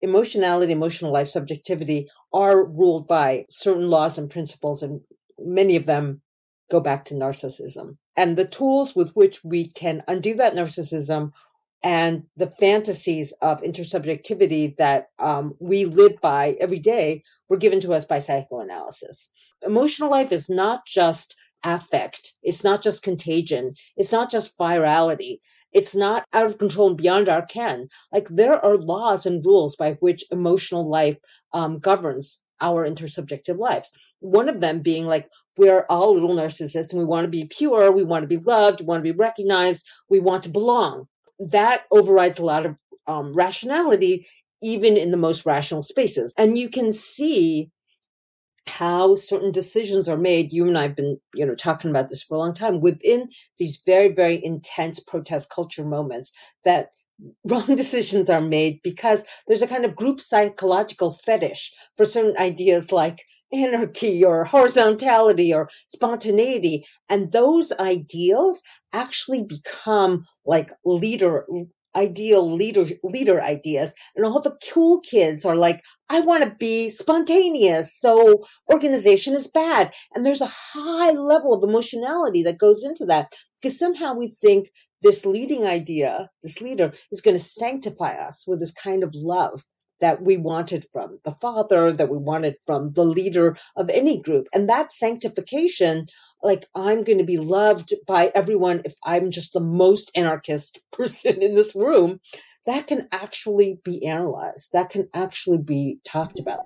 emotionality, emotional life, subjectivity are ruled by certain laws and principles, and many of them go back to narcissism. And the tools with which we can undo that narcissism and the fantasies of intersubjectivity that we live by every day were given to us by psychoanalysis. Emotional life is not just affect. It's not just contagion. It's not just virality. It's not out of control and beyond our ken. Like, there are laws and rules by which emotional life governs our intersubjective lives. One of them being, like, we're all little narcissists and we want to be pure, we want to be loved, we want to be recognized, we want to belong. That overrides a lot of rationality, even in the most rational spaces. And you can see how certain decisions are made. You and I have been, talking about this for a long time, within these very, very intense protest culture moments, that wrong decisions are made because there's a kind of group psychological fetish for certain ideas like anarchy or horizontality or spontaneity. And those ideals actually become like ideal leader ideas. And all the cool kids are like, I want to be spontaneous, so organization is bad. And there's a high level of emotionality that goes into that, because somehow we think this leading idea, this leader, is going to sanctify us with this kind of love that we wanted from the father, that we wanted from the leader of any group. And that sanctification, like, I'm going to be loved by everyone if I'm just the most anarchist person in this room, that can actually be analyzed. That can actually be talked about.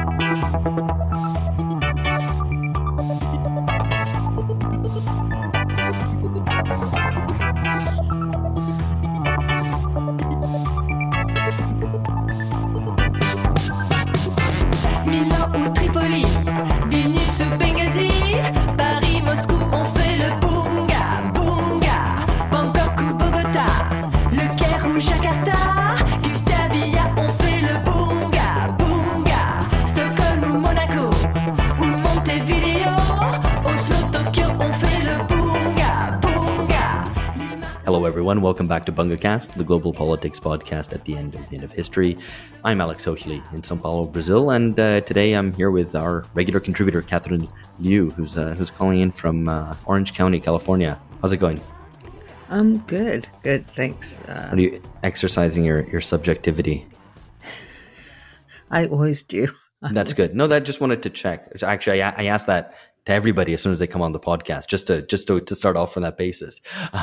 Milan ou Tripoli, Vilnius ou Benghazi, Paris, Moscou, on fait le bunga, bunga. Bangkok ou Bogota, Le Caire ou Jakarta, Gustavia, on fait le bunga, bunga. Stockholm ou Monaco, ou Montevideo, Oslo, Tokyo, on fait le bunga, bunga. Hello everyone, welcome back to BungaCast, the global politics podcast at the end of history. I'm Alex Hochuli in São Paulo, Brazil, and today I'm here with our regular contributor, Catherine Liu, who's calling in from Orange County, California. How's it going? Good, thanks. Are you exercising your subjectivity? I always do. That's good. No, that just wanted to check. Actually, I asked that to everybody as soon as they come on the podcast, just to start off from that basis.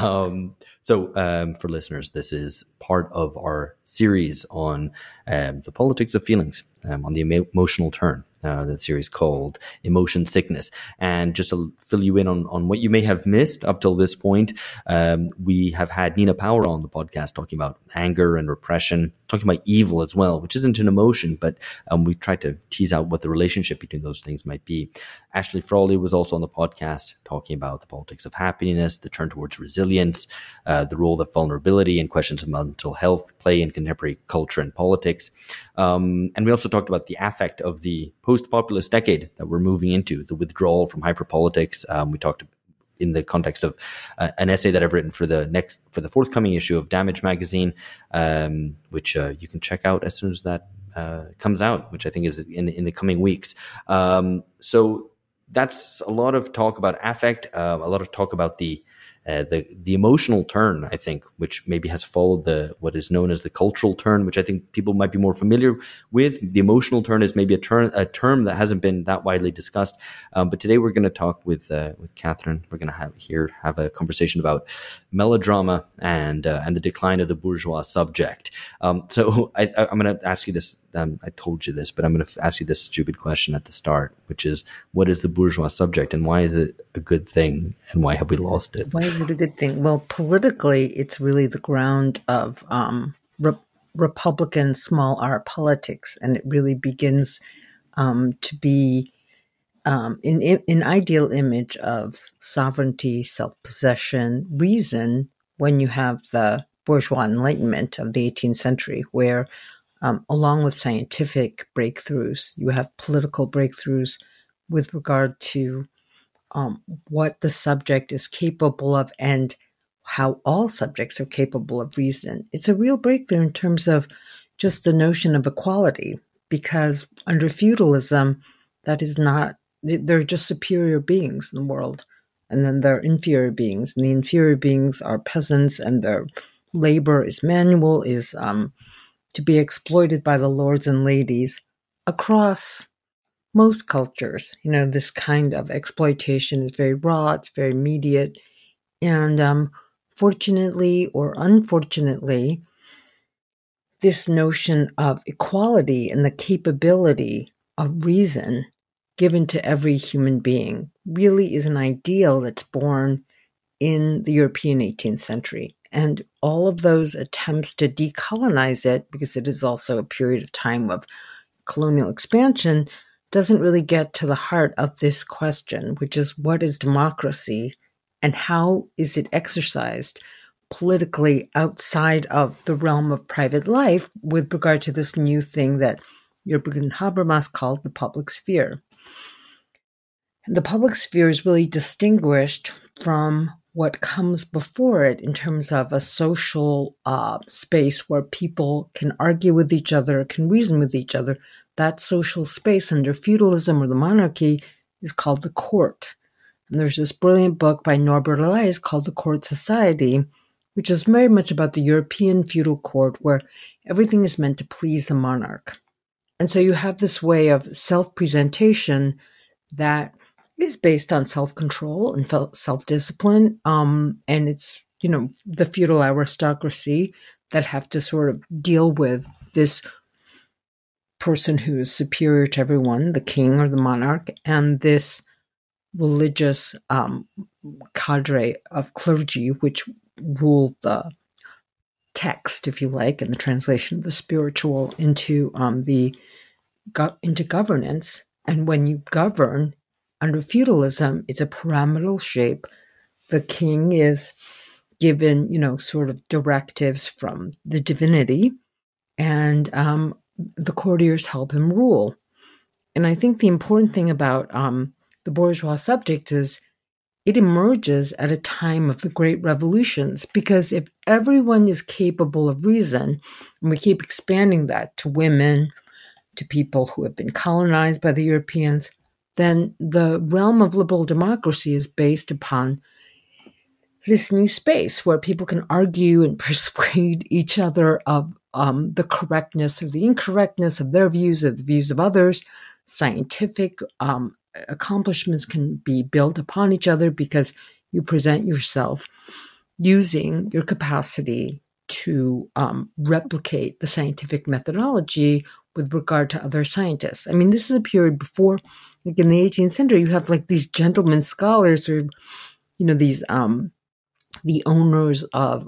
So for listeners, this is part of our series on the politics of feelings, on the emotional turn. That series called Emotion Sickness. And just to fill you in on what you may have missed up till this point, we have had Nina Power on the podcast talking about anger and repression, talking about evil as well, which isn't an emotion, but we tried to tease out what the relationship between those things might be. Ashley Frawley was also on the podcast talking about the politics of happiness, the turn towards resilience, the role that vulnerability and questions of mental health play in contemporary culture and politics. And we also talked about the affect of the post-populist decade that we're moving into, the withdrawal from hyperpolitics. We talked in the context of an essay that I've written for the forthcoming issue of Damage magazine, which you can check out as soon as that comes out, which I think is in the coming weeks. So that's a lot of talk about affect, a lot of talk about the emotional turn, I think, which maybe has followed what is known as the cultural turn, which I think people might be more familiar with. The emotional turn is maybe a term that hasn't been that widely discussed. But today we're going to talk with Catherine. We're going to have a conversation about melodrama and the decline of the bourgeois subject. So I'm going to ask you this. I told you this, but I'm going to ask you this stupid question at the start, which is, what is the bourgeois subject and why is it a good thing and why have we lost it? Why is it a good thing? Well, politically, it's really the ground of Republican small r politics, and it really begins to be an ideal image of sovereignty, self-possession, reason when you have the bourgeois enlightenment of the 18th century, where along with scientific breakthroughs, you have political breakthroughs with regard to what the subject is capable of and how all subjects are capable of reason. It's a real breakthrough in terms of just the notion of equality, because under feudalism, that is not, they're just superior beings in the world. And then there are inferior beings, and the inferior beings are peasants, and their labor is manual, is to be exploited by the lords and ladies across most cultures. This kind of exploitation is very raw, it's very immediate. And fortunately or unfortunately, this notion of equality and the capability of reason given to every human being really is an ideal that's born in the European 18th century. And all of those attempts to decolonize it, because it is also a period of time of colonial expansion, doesn't really get to the heart of this question, which is, what is democracy and how is it exercised politically outside of the realm of private life with regard to this new thing that Jürgen Habermas called the public sphere. And the public sphere is really distinguished from what comes before it in terms of a social space where people can argue with each other, can reason with each other. That social space under feudalism or the monarchy is called the court. And there's this brilliant book by Norbert Elias called The Court Society, which is very much about the European feudal court where everything is meant to please the monarch. And so you have this way of self-presentation that is based on self-control and self-discipline. And it's, the feudal aristocracy that have to sort of deal with this person who is superior to everyone, the king or the monarch, and this religious cadre of clergy, which ruled the text, if you like, and the translation of the spiritual into governance. And when you govern under feudalism, it's a pyramidal shape. The king is given, sort of directives from the divinity, and the courtiers help him rule. And I think the important thing about the bourgeois subject is it emerges at a time of the great revolutions, because if everyone is capable of reason, and we keep expanding that to women, to people who have been colonized by the Europeans, then the realm of liberal democracy is based upon this new space where people can argue and persuade each other of the correctness or the incorrectness of their views, of the views of others. Scientific accomplishments can be built upon each other because you present yourself using your capacity to replicate the scientific methodology with regard to other scientists. I mean, this is a period before, like in the 18th century, you have like these gentlemen scholars or, these the owners of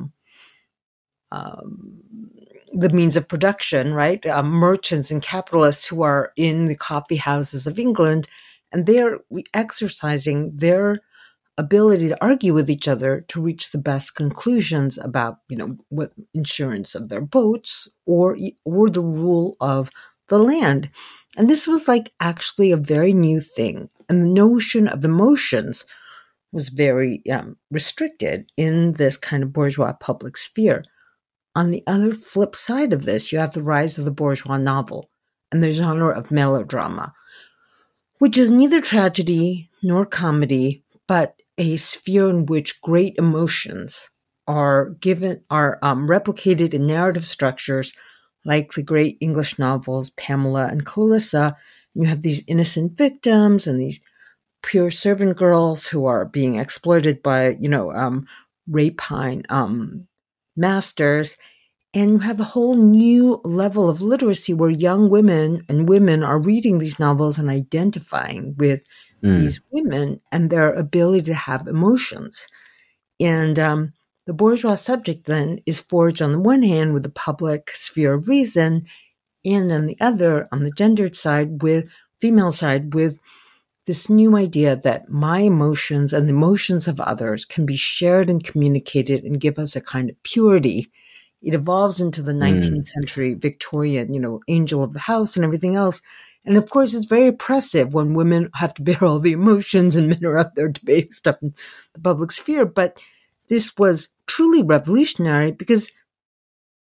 the means of production, right? Merchants and capitalists who are in the coffee houses of England, and they're exercising their ability to argue with each other to reach the best conclusions about, what insurance of their boats or the rule of the land. And this was like actually a very new thing. And the notion of emotions was very restricted in this kind of bourgeois public sphere. On the other flip side of this, you have the rise of the bourgeois novel and the genre of melodrama, which is neither tragedy nor comedy, but a sphere in which great emotions are replicated in narrative structures like the great English novels Pamela and Clarissa. And you have these innocent victims and these pure servant girls who are being exploited by, rapine masters. And you have a whole new level of literacy where young women and women are reading these novels and identifying with these women and their ability to have emotions. And the bourgeois subject then is forged on the one hand with the public sphere of reason, and on the other, on the gendered side, with female side, with this new idea that my emotions and the emotions of others can be shared and communicated and give us a kind of purity. It evolves into the 19th century Victorian, angel of the house and everything else. And of course, it's very oppressive when women have to bear all the emotions and men are out there debating stuff in the public sphere. But this was truly revolutionary because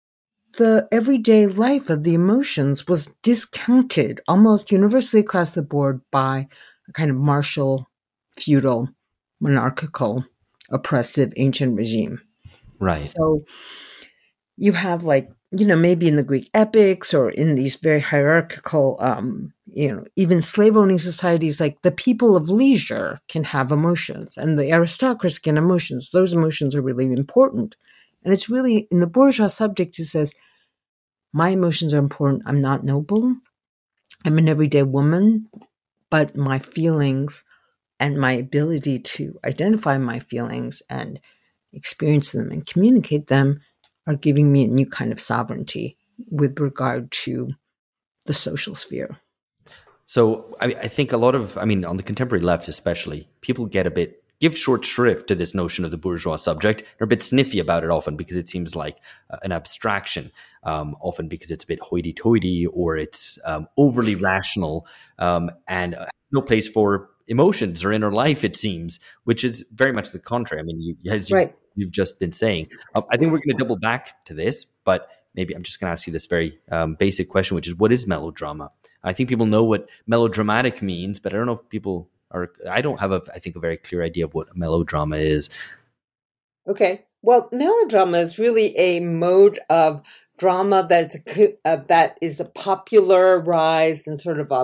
the everyday life of the emotions was discounted almost universally across the board by a kind of martial, feudal, monarchical, oppressive ancient regime. Right. So you have maybe in the Greek epics or in these very hierarchical, even slave-owning societies, like the people of leisure can have emotions and the aristocracy can emotions. Those emotions are really important. And it's really in the bourgeois subject who says, my emotions are important. I'm not noble. I'm an everyday woman, but my feelings and my ability to identify my feelings and experience them and communicate them are giving me a new kind of sovereignty with regard to the social sphere. So I think a lot of, on the contemporary left especially, people give short shrift to this notion of the bourgeois subject. They're a bit sniffy about it often because it seems like an abstraction, often because it's a bit hoity-toity or it's overly rational and no place for emotions or inner life, it seems, which is very much the contrary. You've just been saying. I think we're going to double back to this, but maybe I'm just going to ask you this very basic question, which is, what is melodrama? I think people know what melodramatic means, but I don't know if people I don't have a very clear idea of what a melodrama is. Okay. Well, melodrama is really a mode of drama that is a popularized and sort of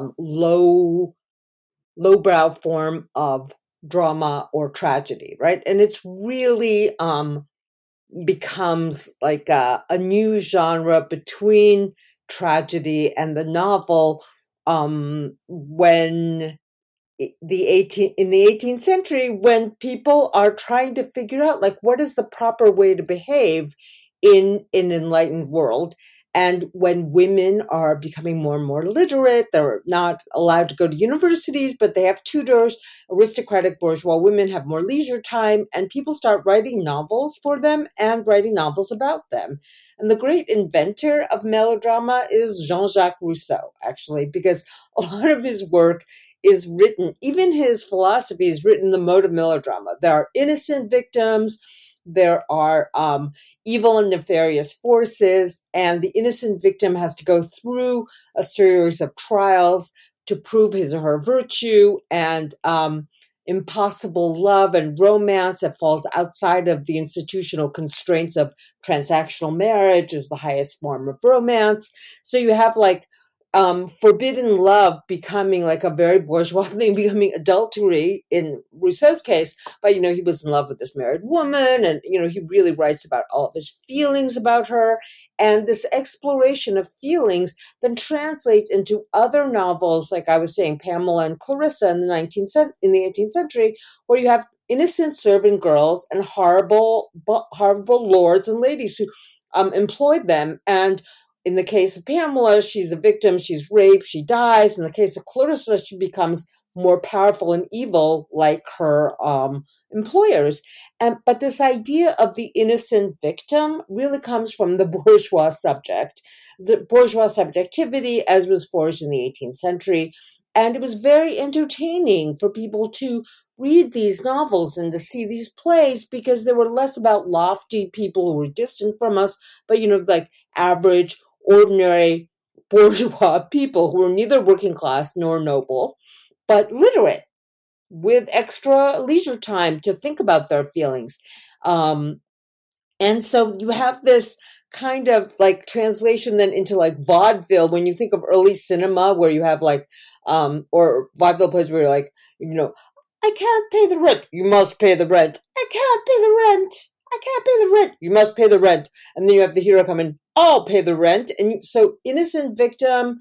lowbrow form of drama or tragedy, right? And it's really becomes like a new genre between tragedy and the novel when in the 18th century, when people are trying to figure out like what is the proper way to behave in an enlightened world. And when women are becoming more and more literate, they're not allowed to go to universities, but they have tutors. Aristocratic bourgeois women have more leisure time, and people start writing novels for them and writing novels about them. And the great inventor of melodrama is Jean-Jacques Rousseau, actually, because a lot of his work is written, even his philosophy is written in the mode of melodrama. There are innocent victims, there are evil and nefarious forces, and the innocent victim has to go through a series of trials to prove his or her virtue, and impossible love and romance that falls outside of the institutional constraints of transactional marriage is the highest form of romance. So you have like forbidden love becoming like a very bourgeois thing, becoming adultery in Rousseau's case. But, he was in love with this married woman, and, he really writes about all of his feelings about her. And this exploration of feelings then translates into other novels, like I was saying, Pamela and Clarissa in the 18th century, where you have innocent servant girls and horrible lords and ladies who employed them. And in the case of Pamela, she's a victim, she's raped, she dies. In the case of Clarissa, she becomes more powerful and evil like her employers. But this idea of the innocent victim really comes from the bourgeois subject, the bourgeois subjectivity as was forged in the 18th century. And it was very entertaining for people to read these novels and to see these plays because they were less about lofty people who were distant from us, but, like average, ordinary bourgeois people who were neither working class nor noble, but literate with extra leisure time to think about their feelings. And so you have this kind of like translation then into like vaudeville when you think of early cinema where you have like, or vaudeville plays where you're like, I can't pay the rent. You must pay the rent. I can't pay the rent. I can't pay the rent. You must pay the rent. And then you have the hero come in, I'll pay the rent. And so innocent victim,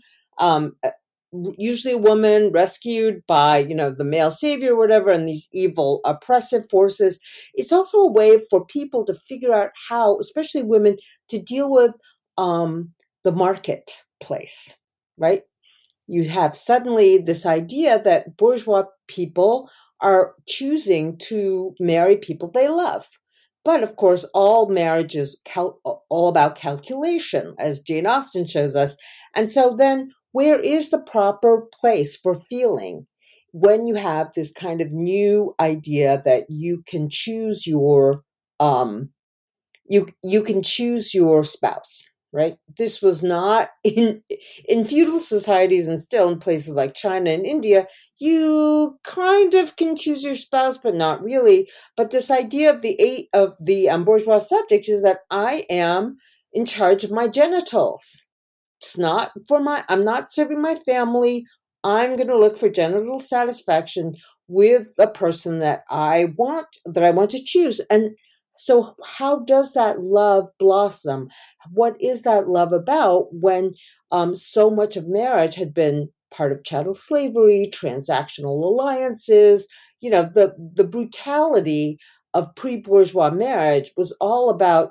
usually a woman rescued by, the male savior or whatever, and these evil oppressive forces. It's also a way for people to figure out how, especially women, to deal with the marketplace, right? You have suddenly this idea that bourgeois people are choosing to marry people they love. But of course, all marriage is all about calculation, as Jane Austen shows us. And so then where is the proper place for feeling when you have this kind of new idea that you can choose your you can choose your spouse, right? This was not in feudal societies, and still in places like China and India, you kind of can choose your spouse, but not really. But this idea of the bourgeois subject is that I am in charge of my genitals. It's not I'm not serving my family. I'm going to look for genital satisfaction with the person that I want to choose. And so how does that love blossom? What is that love about when so much of marriage had been part of chattel slavery, transactional alliances? The brutality of pre-bourgeois marriage was all about,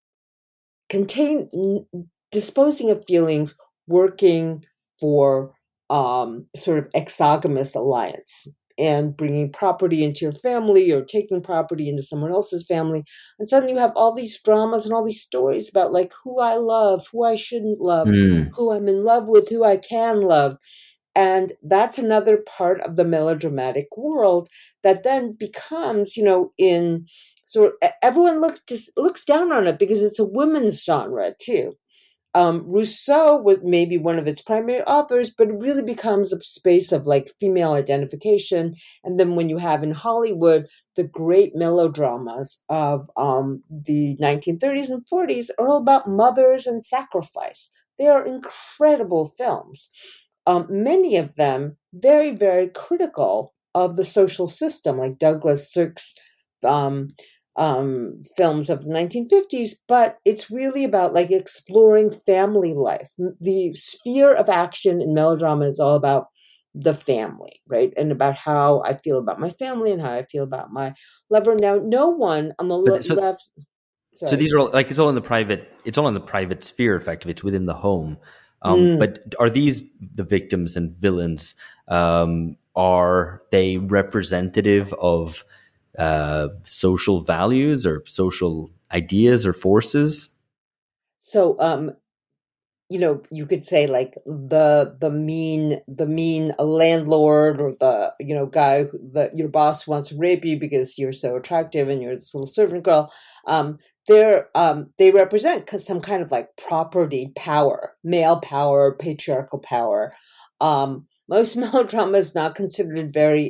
disposing of feelings, working for sort of exogamous alliance and bringing property into your family or taking property into someone else's family. And suddenly you have all these dramas and all these stories about like who I love, who I shouldn't love, who I'm in love with, who I can love. And that's another part of the melodramatic world that then becomes, in sort of, everyone looks down on it because it's a women's genre too. Rousseau was maybe one of its primary authors, but it really becomes a space of like female identification. And then when you have in Hollywood, the great melodramas of the 1930s and 40s are all about mothers and sacrifice. They are incredible films. Many of them very, very critical of the social system, like Douglas Sirk's films of the 1950s, but it's really about like exploring family life. The sphere of action in melodrama is all about the family, right? And about how I feel about my family and how I feel about my lover. Now, no one on the left. So these are all, like, it's all in the private sphere, effectively. It's within the home. But are these the victims and villains? Are they representative of social values or social ideas or forces? So, you could say like the mean landlord, or the guy your boss wants to rape you because you're so attractive and you're this little servant girl. They represent some kind of like property power, male power, patriarchal power. Most melodrama is not considered very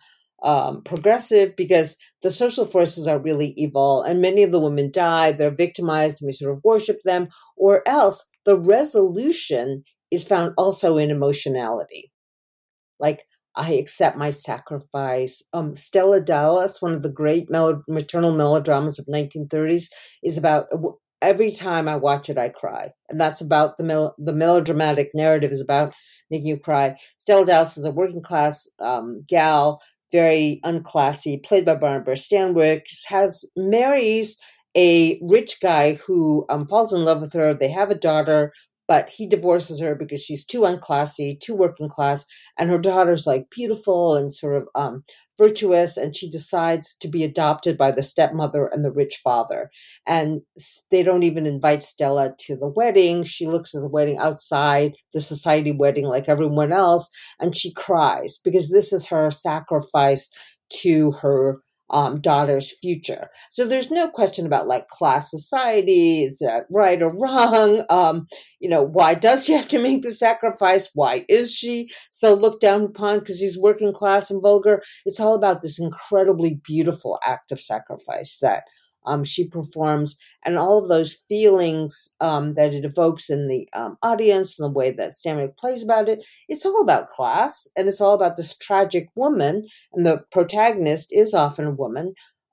progressive because the social forces are really evil, and many of the women die. They're victimized, and we sort of worship them, or else the resolution is found also in emotionality. Like, I accept my sacrifice. Stella Dallas, one of the great maternal melodramas of 1930s, is about every time I watch it, I cry. And that's about the melodramatic narrative is about making you cry. Stella Dallas is a working class gal, very unclassy, played by Barbara Stanwyck, marries a rich guy who falls in love with her. They have a daughter, but he divorces her because she's too unclassy, too working class, and her daughter's like beautiful and sort of virtuous, and she decides to be adopted by the stepmother and the rich father. And they don't even invite Stella to the wedding. She looks at the wedding outside, the society wedding like everyone else, and she cries because this is her sacrifice to her daughter's future. So there's no question about like class society, is that right or wrong? Why does she have to make the sacrifice? Why is she so looked down upon because she's working class and vulgar? It's all about this incredibly beautiful act of sacrifice that she performs, and all of those feelings that it evokes in the audience and the way that Stanwyck plays about it. It's all about class, and it's all about this tragic woman, and the protagonist is often a woman.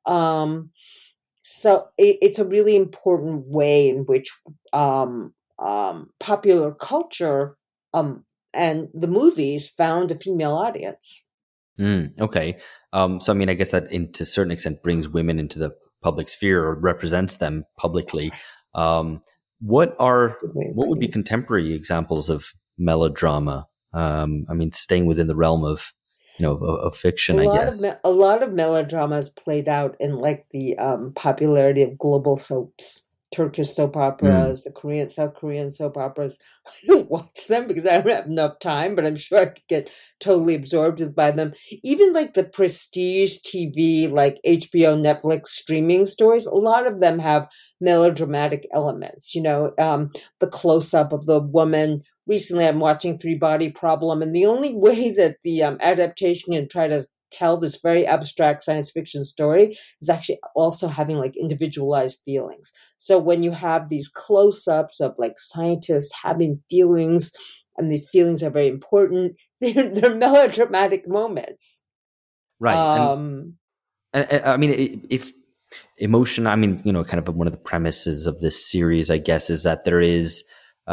So it's a really important way in which popular culture and the movies found a female audience. Okay. So, I mean, I guess that to a certain extent brings women into the public sphere or represents them publicly. What would be contemporary examples of melodrama? I mean, staying within the realm of fiction, I guess. A lot of melodramas played out in like the popularity of global soaps, Turkish soap operas, the South Korean soap operas. I don't watch them because I don't have enough time, but I'm sure I could get totally absorbed by them. Even like the prestige TV, like HBO, Netflix streaming stories, a lot of them have melodramatic elements. The close-up of the woman. Recently, I'm watching Three Body Problem, and the only way that the adaptation can try to tell this very abstract science fiction story is actually also having like individualized feelings. So when you have these close-ups of like scientists having feelings, and the feelings are very important, they're melodramatic moments. Right. And I mean, if emotion, I mean, kind of one of the premises of this series, I guess, is that there is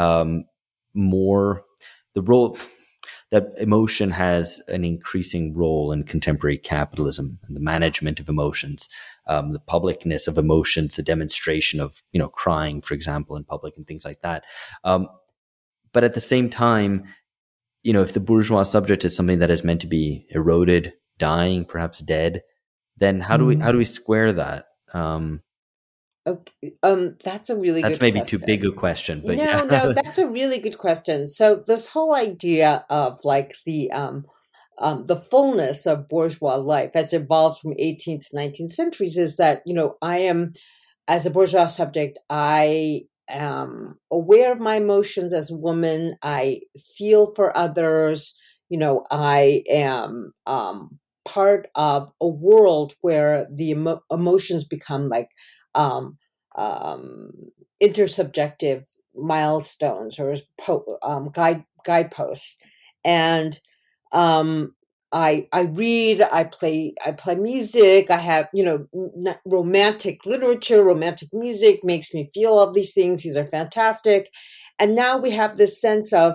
more the role that emotion has an increasing role in contemporary capitalism and the management of emotions, the publicness of emotions, the demonstration of, crying, for example, in public and things like that. But at the same time, if the bourgeois subject is something that is meant to be eroded, dying, perhaps dead, then how do we square that? Okay. That's a really that's good maybe question. too big a question, but No, that's a really good question. So this whole idea of like the fullness of bourgeois life that's evolved from 18th to 19th centuries is that, I am, as a bourgeois subject, I am aware of my emotions as a woman. I feel for others. I am part of a world where the emotions become like intersubjective milestones or guideposts, and I read, I play music. I have romantic literature, romantic music makes me feel all these things. These are fantastic, and now we have this sense of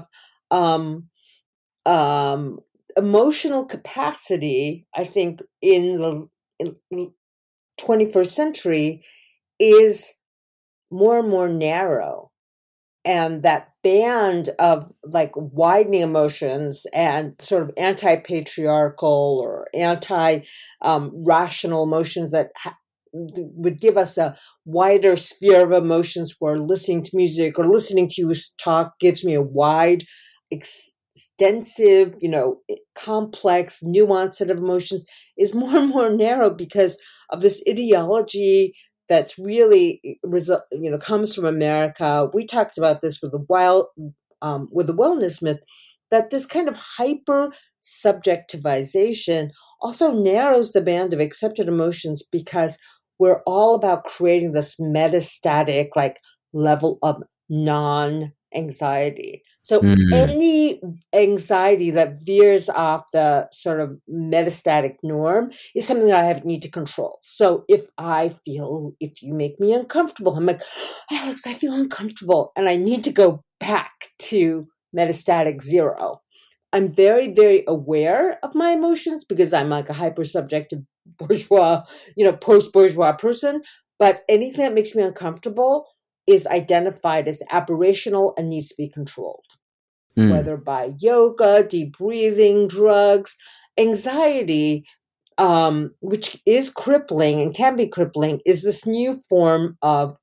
emotional capacity. I think in the 21st century is more and more narrow, and that band of like widening emotions and sort of anti-patriarchal or anti-rational emotions that would give us a wider sphere of emotions, where listening to music or listening to you talk gives me a wide, extensive, complex, nuanced set of emotions, is more and more narrow because of this ideology that's really comes from America. We talked about this with the wellness myth, that this kind of hyper subjectivization also narrows the band of accepted emotions, because we're all about creating this metastatic like level of non-anxiety. So any anxiety that veers off the sort of metastatic norm is something that I need to control. So if you make me uncomfortable, I'm like, Alex, I feel uncomfortable, and I need to go back to metastatic zero. I'm very, very aware of my emotions because I'm like a hyper-subjective bourgeois, post-bourgeois person. But anything that makes me uncomfortable is identified as aberrational and needs to be controlled, whether by yoga, deep breathing, drugs. Anxiety, which is crippling and can be crippling, is this new form of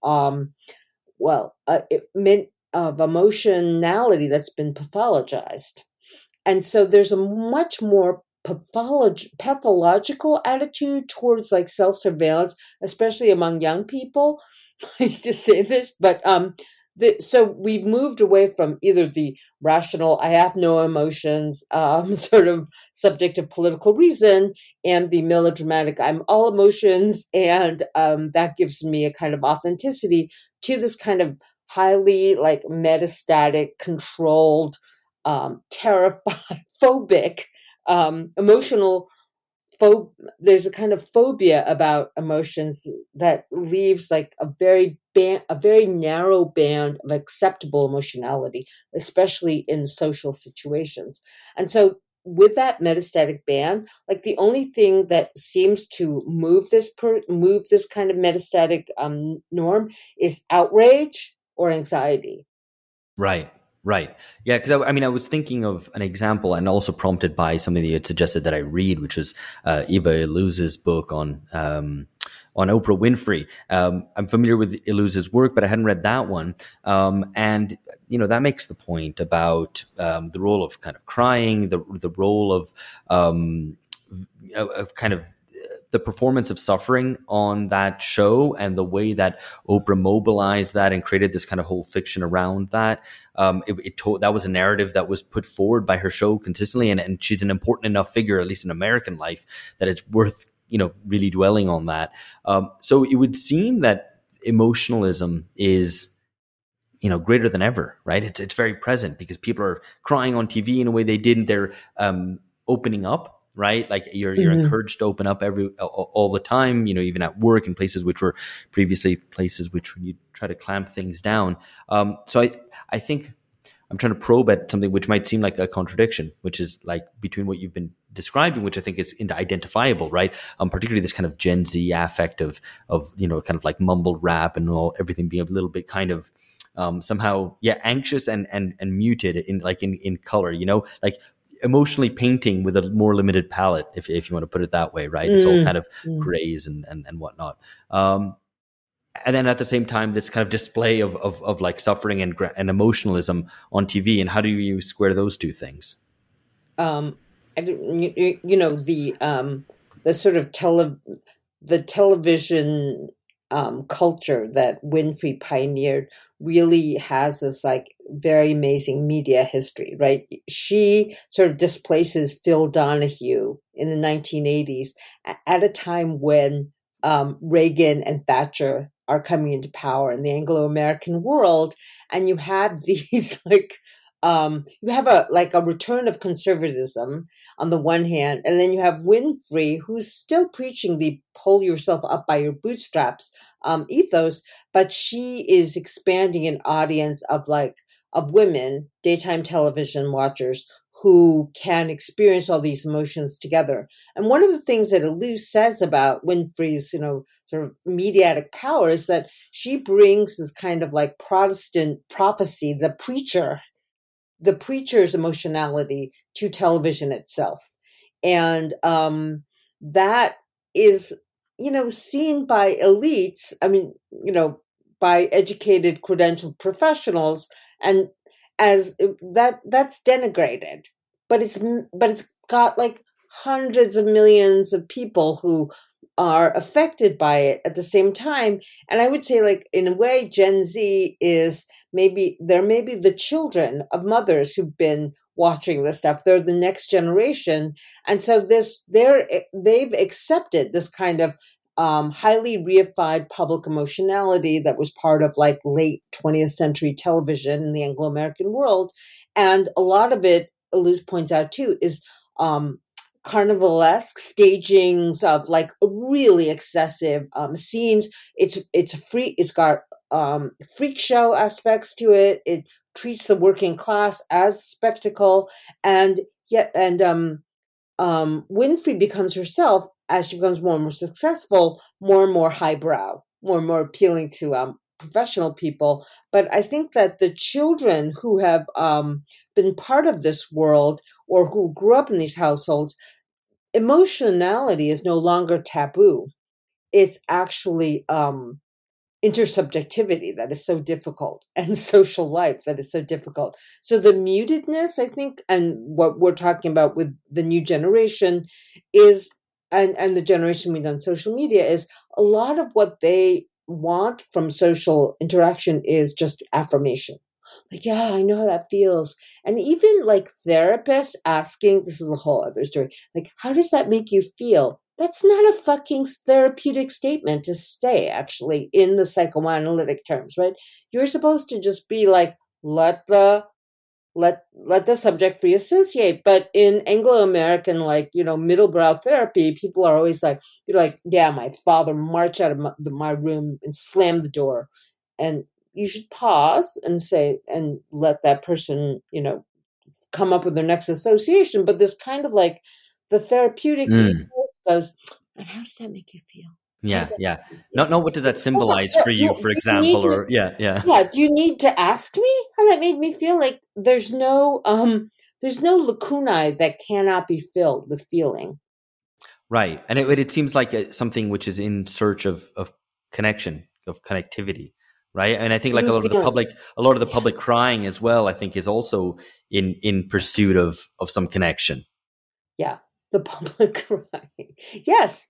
emotionality that's been pathologized. And so there's a much more pathological attitude towards like self-surveillance, especially among young people. I hate to say this, but so we've moved away from either the rational, I have no emotions, sort of subject of political reason, and the melodramatic, I'm all emotions, and that gives me a kind of authenticity, to this kind of highly like metastatic, controlled, terrified, phobic, emotional. There's a kind of phobia about emotions that leaves like a very narrow band of acceptable emotionality, especially in social situations. And so with that metastatic band, like the only thing that seems to move this kind of metastatic norm is outrage or anxiety. Right. Yeah, because I was thinking of an example, and also prompted by something that you had suggested that I read, which was Eva Illouz's book on Oprah Winfrey. I'm familiar with Illouz's work, but I hadn't read that one. And that makes the point about the role of kind of crying, the role of kind of the performance of suffering on that show and the way that Oprah mobilized that and created this kind of whole fiction around that. That was a narrative that was put forward by her show consistently, and she's an important enough figure, at least in American life, that it's worth really dwelling on that. So it would seem that emotionalism is greater than ever, right? It's very present because people are crying on TV in a way they didn't. They're opening up, right? Like you're encouraged to open up all the time, even at work in places which were previously places which you try to clamp things down. So I think I'm trying to probe at something which might seem like a contradiction, which is like between what you've been describing, which I think is identifiable, right? Particularly this kind of Gen Z affect of kind of like mumble rap and everything being a little bit kind of somehow anxious and muted in color, like emotionally painting with a more limited palette, if you want to put it that way, right? It's all kind of grays and whatnot. And then at the same time, this kind of display of like suffering and emotionalism on TV, and how do you square those two things? The sort of the television culture that Winfrey pioneered really has this like very amazing media history, right? She sort of displaces Phil Donahue in the 1980s at a time when Reagan and Thatcher are coming into power in the Anglo-American world, and you have these you have a return of conservatism on the one hand, and then you have Winfrey, who's still preaching the pull yourself up by your bootstraps ethos, but she is expanding an audience of women, daytime television watchers, who can experience all these emotions together. And one of the things that Alou says about Winfrey's, sort of mediatic power is that she brings this kind of like Protestant prophecy, the preacher's emotionality to television itself. And that is, seen by elites, by educated, credentialed professionals, and as that's denigrated. But it's got like hundreds of millions of people who are affected by it at the same time. And I would say, like, in a way, Gen Z is maybe the children of mothers who've been watching this stuff. They're the next generation. And so they've accepted this kind of highly reified public emotionality that was part of like late 20th century television in the Anglo-American world. And a lot of it, Alou points out too, is carnivalesque stagings of like really excessive scenes. It's got freak show aspects to it. It treats the working class as spectacle, and Winfrey becomes herself, as she becomes more and more successful, more and more highbrow, more and more appealing to professional people. But I think that the children who have been part of this world or who grew up in these households, emotionality is no longer taboo. It's actually intersubjectivity that is so difficult, and social life that is so difficult. So the mutedness, I think, and what we're talking about with the new generation is, and the generation we've done social media, is a lot of what they want from social interaction is just affirmation. Like, yeah, I know how that feels. And even like therapists asking, this is a whole other story, like, how does that make you feel? That's not a fucking therapeutic statement to say, actually, in the psychoanalytic terms, right? You're supposed to just be like, let the subject free associate. But in Anglo-American, like, middlebrow therapy, people are always like, yeah, my father marched out of my room and slammed the door. And you should pause and say, and let that person, come up with their next association. But this kind of like the therapeutic goes, and how does that make you feel? Yeah. No, what does that symbolize for you, for example? Do you need to ask me how that made me feel? Like there's no lacunae that cannot be filled with feeling. Right. And it seems like something which is in search of connection, of connectivity. Right. And I think like a lot of the public crying as well, I think, is also in pursuit of some connection. Yeah. the public crying. Yes.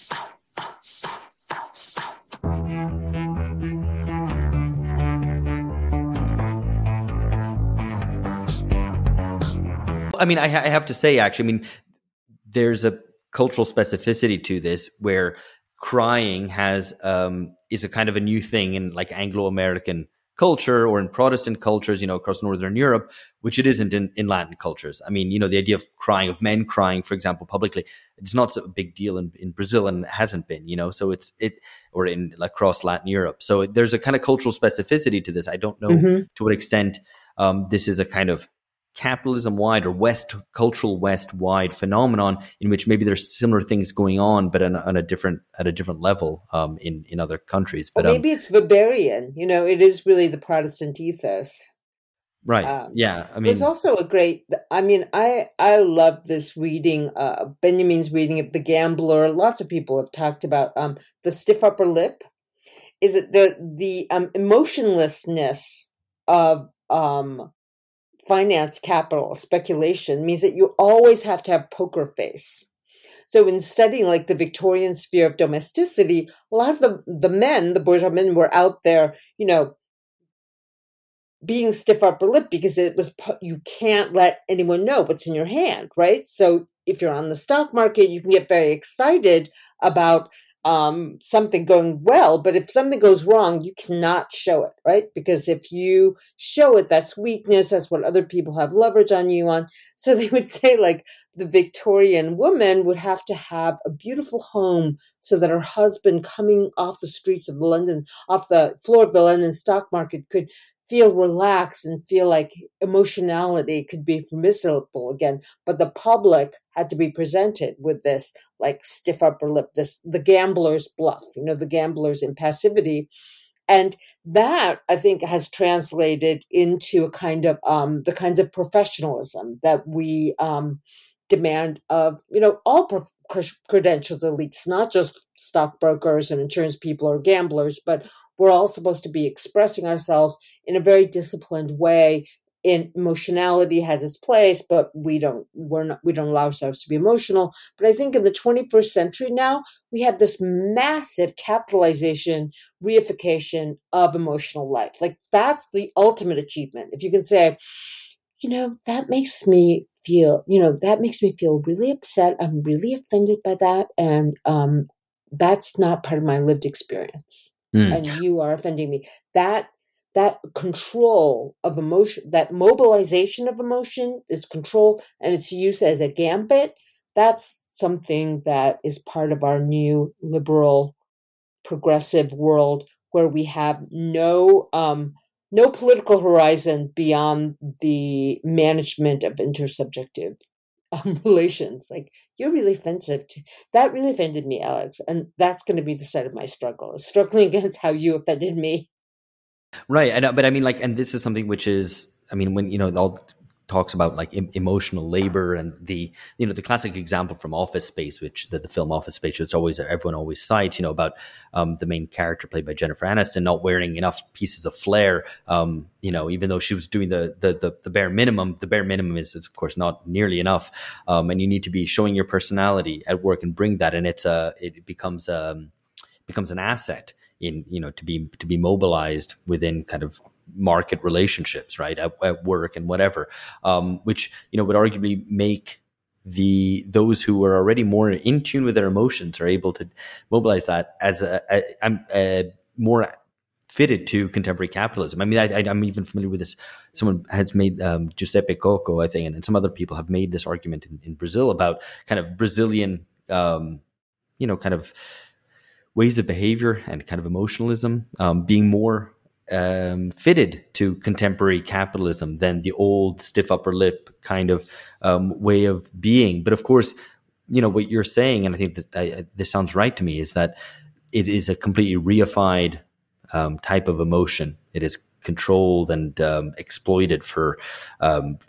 I mean, I have to say, actually, I mean, there's a cultural specificity to this where crying is a kind of a new thing in like Anglo-American culture or in Protestant cultures, across Northern Europe, which it isn't in Latin cultures. I mean, the idea of crying, of men crying, for example, publicly, it's not a big deal in Brazil, and it hasn't been, so or in across Latin Europe. So there's a kind of cultural specificity to this. I don't know to what extent this is a kind of capitalism-wide or cultural West-wide phenomenon in which maybe there's similar things going on, but at a different level in other countries. But maybe it's Weberian. It is really the Protestant ethos. Right. Yeah. I mean, there's also a great. I mean, I love this reading. Benjamin's reading of The Gambler. Lots of people have talked about the stiff upper lip. Is it the emotionlessness of finance, capital, speculation means that you always have to have poker face. So in studying like the Victorian sphere of domesticity, a lot of the men, the bourgeois men, were out there, being stiff upper lip because you can't let anyone know what's in your hand, right? So if you're on the stock market, you can get very excited about something going well, but if something goes wrong, you cannot show it, right? Because if you show it, that's weakness. That's what other people have leverage on you on. So they would say like the Victorian woman would have to have a beautiful home so that her husband coming off the streets of London, off the floor of the London stock market could feel relaxed and feel like emotionality could be permissible again. But the public had to be presented with this like stiff upper lip, the gambler's bluff, the gambler's impassivity. And that, I think, has translated into a kind of the kinds of professionalism that we demand of, all credentialed elites, not just stockbrokers and insurance people or gamblers, but we're all supposed to be expressing ourselves in a very disciplined way. In emotionality has its place, but we don't allow ourselves to be emotional. But I think in the 21st century now, we have this massive capitalization, reification of emotional life. Like that's the ultimate achievement. If you can say, that makes me feel really upset. I'm really offended by that. And that's not part of my lived experience. And you are offending me. That control of emotion, that mobilization of emotion, its control and its use as a gambit, that's something that is part of our new liberal progressive world where we have no political horizon beyond the management of intersubjective relations. Like, you're really offensive. That really offended me, Alex. And that's going to be the side of my struggle, is struggling against how you offended me. Right. But I mean, like, and this is something which is, I mean, when, it all talks about like emotional labor and the classic example from Office Space, which the film Office Space, which everyone always cites, about the main character played by Jennifer Aniston not wearing enough pieces of flair, even though she was doing the bare minimum. The bare minimum is of course not nearly enough, and you need to be showing your personality at work and bring that, and it becomes an asset in to be mobilized within kind of market relationships, right, at work and whatever, which would arguably make those who are already more in tune with their emotions are able to mobilize that as a more fitted to contemporary capitalism. I mean, I'm even familiar with this. Someone has made Giuseppe Coco, I think, and some other people have made this argument in Brazil about kind of Brazilian, kind of ways of behavior and kind of emotionalism being more fitted to contemporary capitalism than the old stiff upper lip kind of way of being. But of course, what you're saying, and I think that this sounds right to me, is that it is a completely reified type of emotion. It is controlled and exploited for kind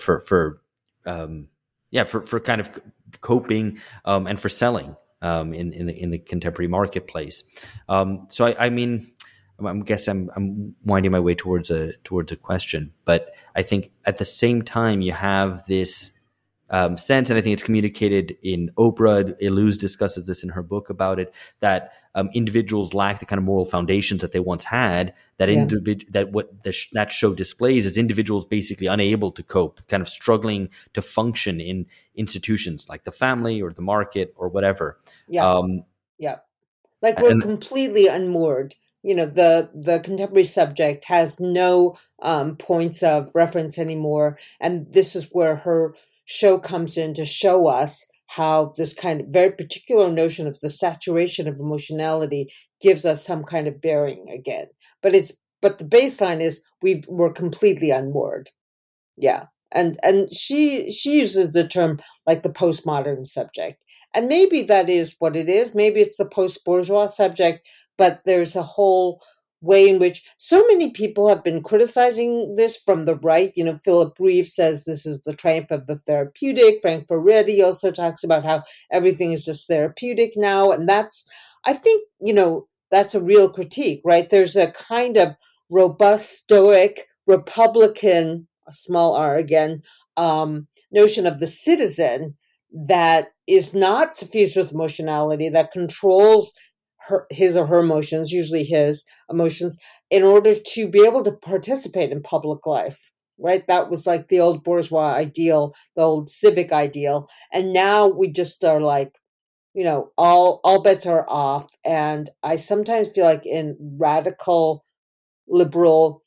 of coping and for selling in the contemporary marketplace. So I mean, I guess I'm winding my way towards a question, but I think at the same time you have this sense, and I think it's communicated in Oprah. Illouz discusses this in her book about it, that individuals lack the kind of moral foundations that they once had. That that show displays is individuals basically unable to cope, kind of struggling to function in institutions like the family or the market or whatever. Yeah, like we're completely unmoored. The contemporary subject has no points of reference anymore, and this is where her show comes in to show us how this kind of very particular notion of the saturation of emotionality gives us some kind of bearing again. But the baseline is we're completely unmoored. Yeah. And she uses the term like the postmodern subject. And maybe that is what it is. Maybe it's the post-bourgeois subject, but there's a whole way in which so many people have been criticizing this from the right. Philip Reeve says this is the triumph of the therapeutic. Frank Furedi also talks about how everything is just therapeutic now. And I think, that's a real critique, right? There's a kind of robust, stoic, Republican, a small r again, notion of the citizen that is not suffused with emotionality, that controls his or her emotions, usually his emotions, in order to be able to participate in public life, right? That was like the old bourgeois ideal, the old civic ideal. And now we just are like, all bets are off. And I sometimes feel like in radical liberal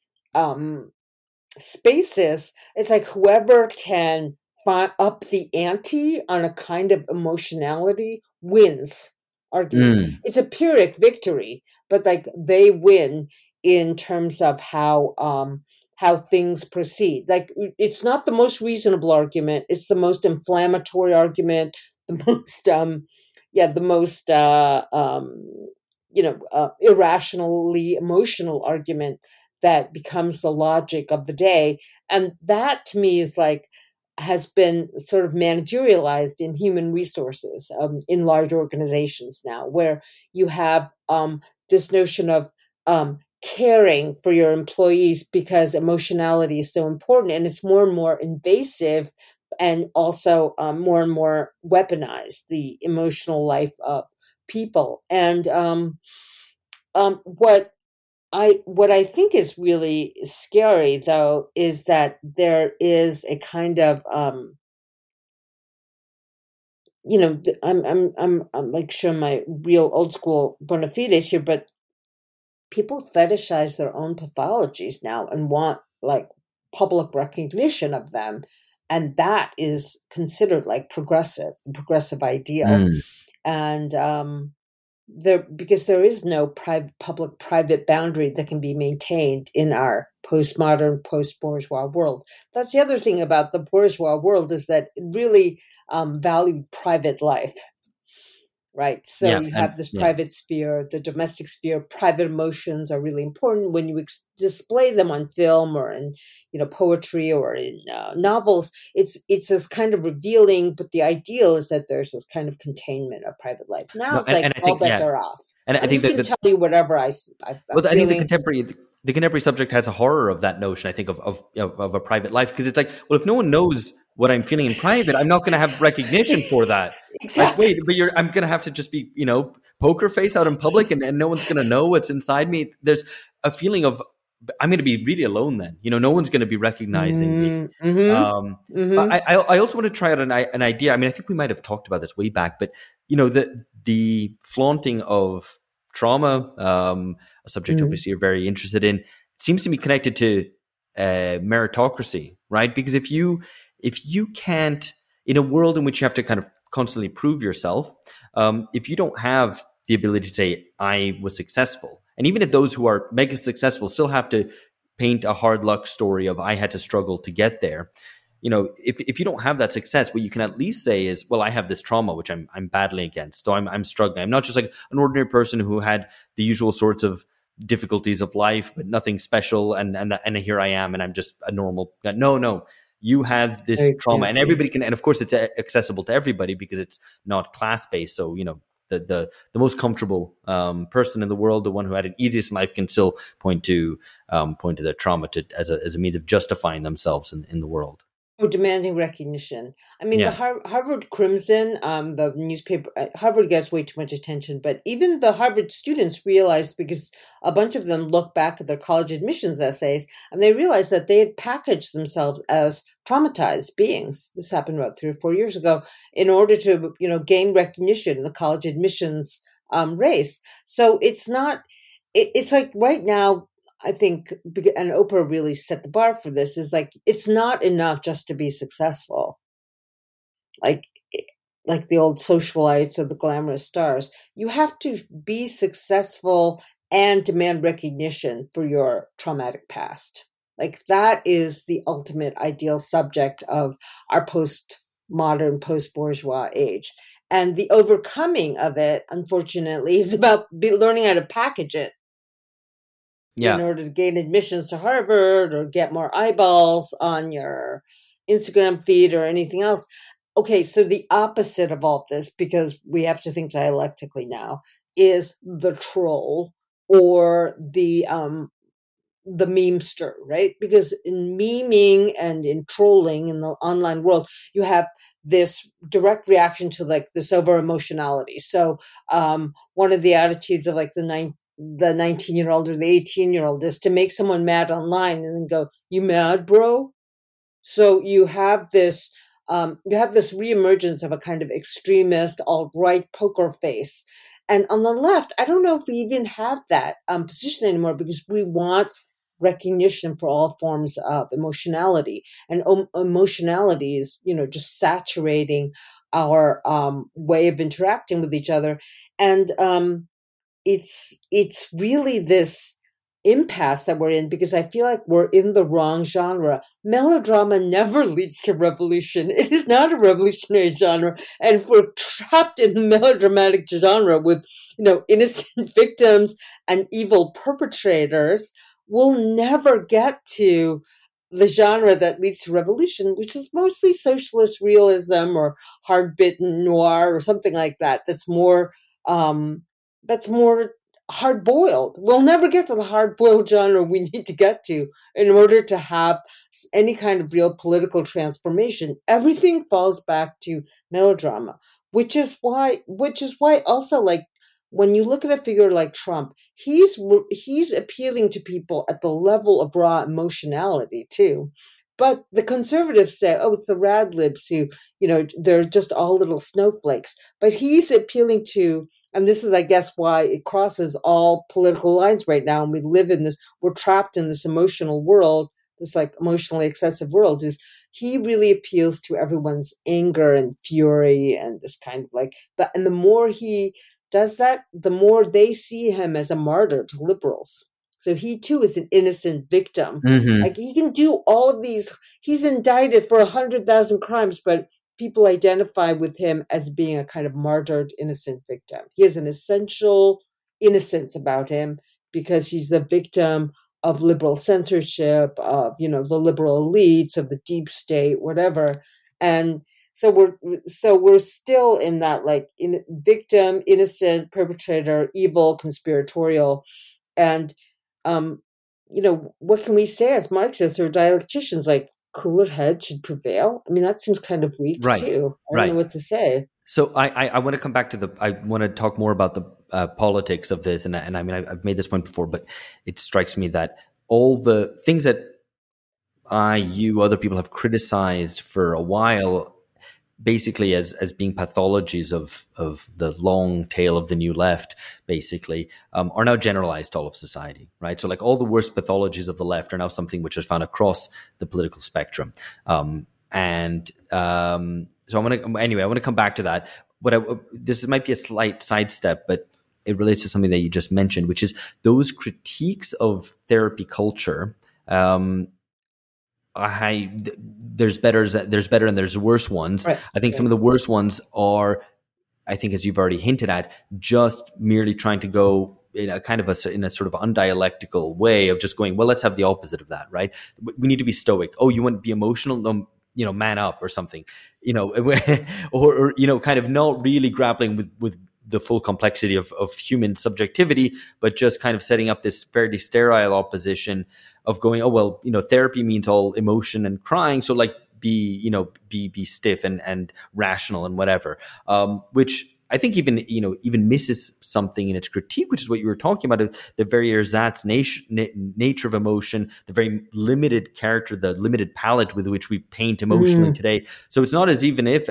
spaces, it's like whoever can up the ante on a kind of emotionality wins arguments. It's a Pyrrhic victory, but like they win in terms of how things proceed. Like it's not the most reasonable argument; it's the most inflammatory argument, the most irrationally emotional argument that becomes the logic of the day, and that to me is like has been sort of managerialized in human resources in large organizations now, where you have this notion of caring for your employees because emotionality is so important, and it's more and more invasive and also more and more weaponized, the emotional life of people. And what I think is really scary, though, is that there is a kind of, I'm like showing my real old school bona fides here, but people fetishize their own pathologies now and want like public recognition of them, and that is considered like the progressive ideal, and because there is no public-private boundary that can be maintained in our postmodern, post-bourgeois world. That's the other thing about the bourgeois world, is that it really valued private life, right? So you have this private sphere, the domestic sphere. Private emotions are really important. When you display them on film or in poetry or in novels, it's this kind of revealing, but the ideal is that there's this kind of containment of private life. Now it's like all bets are off. And I think can tell you whatever I think the contemporary subject has a horror of that notion, I think, of a private life, because it's like, well, if no one knows what I'm feeling in private, I'm not going to have recognition for that. Exactly. Like, wait, but I'm going to have to just be, poker face out in public, and no one's going to know what's inside me. There's a feeling of, I'm going to be really alone then. No one's going to be recognizing me. But I also want to try out an idea. I mean, I think we might have talked about this way back, but the flaunting of trauma, a subject obviously you're very interested in, seems to be connected to meritocracy, right? Because if you can't, in a world in which you have to kind of constantly prove yourself, if you don't have the ability to say, I was successful, and even if those who are mega successful still have to paint a hard luck story of I had to struggle to get there, if you don't have that success, what you can at least say is, well, I have this trauma which I'm battling against, so I'm struggling. I'm not just like an ordinary person who had the usual sorts of difficulties of life, but nothing special, and here I am, and I'm just a normal. No, you have this trauma, and everybody can, and of course it's accessible to everybody because it's not class based. So the most comfortable person in the world, the one who had it easiest in life, can still point to their trauma as a means of justifying themselves in the world. Oh, demanding recognition. I mean, the Yeah. Harvard Crimson, the newspaper, Harvard gets way too much attention, but even the Harvard students realized, because a bunch of them look back at their college admissions essays, and they realized that they had packaged themselves as traumatized beings. This happened about 3 or 4 years ago, in order to, gain recognition in the college admissions race. So it's not. It's like right now, I think, and Oprah really set the bar for this, is like, it's not enough just to be successful. Like the old socialites or the glamorous stars. You have to be successful and demand recognition for your traumatic past. Like, that is the ultimate ideal subject of our postmodern, post-bourgeois age. And the overcoming of it, unfortunately, is about learning how to package it Yeah. in order to gain admissions to Harvard or get more eyeballs on your Instagram feed or anything else. Okay, so the opposite of all this, because we have to think dialectically now, is the troll or the memester, right? Because in memeing and in trolling in the online world, you have this direct reaction to like this over emotionality. So one of the attitudes of like the 19-year-old or the 18-year-old is to make someone mad online and then go, "You mad, bro?" So you have this reemergence of a kind of extremist alt-right poker face. And on the left, I don't know if we even have that position anymore, because we want recognition for all forms of emotionality. And emotionality is, just saturating our way of interacting with each other. And it's really this impasse that we're in, because I feel like we're in the wrong genre. Melodrama never leads to revolution. It is not a revolutionary genre. And if we're trapped in the melodramatic genre with, innocent victims and evil perpetrators, we'll never get to the genre that leads to revolution, which is mostly socialist realism or hard-bitten noir or something like that. That's more hard-boiled. We'll never get to the hard-boiled genre we need to get to in order to have any kind of real political transformation. Everything falls back to melodrama, which is why also, like, when you look at a figure like Trump, he's appealing to people at the level of raw emotionality too. But the conservatives say, "Oh, it's the radlibs who, they're just all little snowflakes." But he's appealing to, and this is, I guess, why it crosses all political lines right now. And we're trapped in this emotional world, this like emotionally excessive world, is he really appeals to everyone's anger and fury and this kind of like that. And the more he does that, the more they see him as a martyr to liberals. So he too is an innocent victim. Mm-hmm. Like, he can do all of these. He's indicted for 100,000 crimes, but people identify with him as being a kind of martyred innocent victim. He has an essential innocence about him because he's the victim of liberal censorship, of, the liberal elites, of the deep state, whatever. And so we're still in that, like, victim, innocent, perpetrator, evil, conspiratorial. And what can we say as Marxists or dialecticians? Like, cooler head should prevail. I mean, that seems kind of weak too. I don't know what to say. So I want to come back to I want to talk more about the politics of this, and I mean, I've made this point before, but it strikes me that all the things that other people have criticized for a while, basically as being pathologies of the long tail of the new left, basically, are now generalized to all of society, right? So like all the worst pathologies of the left are now something which is found across the political spectrum. So I want to come back to that. This might be a slight sidestep, but it relates to something that you just mentioned, which is those critiques of therapy culture. There's better and there's worse ones. Right. I think some of the worst ones are, I think, as you've already hinted at, just merely trying to go in a kind of in a sort of undialectical way of just going, well, let's have the opposite of that, right? We need to be stoic. Oh, you want to be emotional? No, man up or something, or kind of not really grappling with the full complexity of human subjectivity, but just kind of setting up this fairly sterile opposition of going, oh, well, therapy means all emotion and crying. So like, be stiff and rational and whatever, which I think even misses something in its critique, which is what you were talking about, the very ersatz nature of emotion, the very limited character, the limited palette with which we paint emotionally today. So it's not as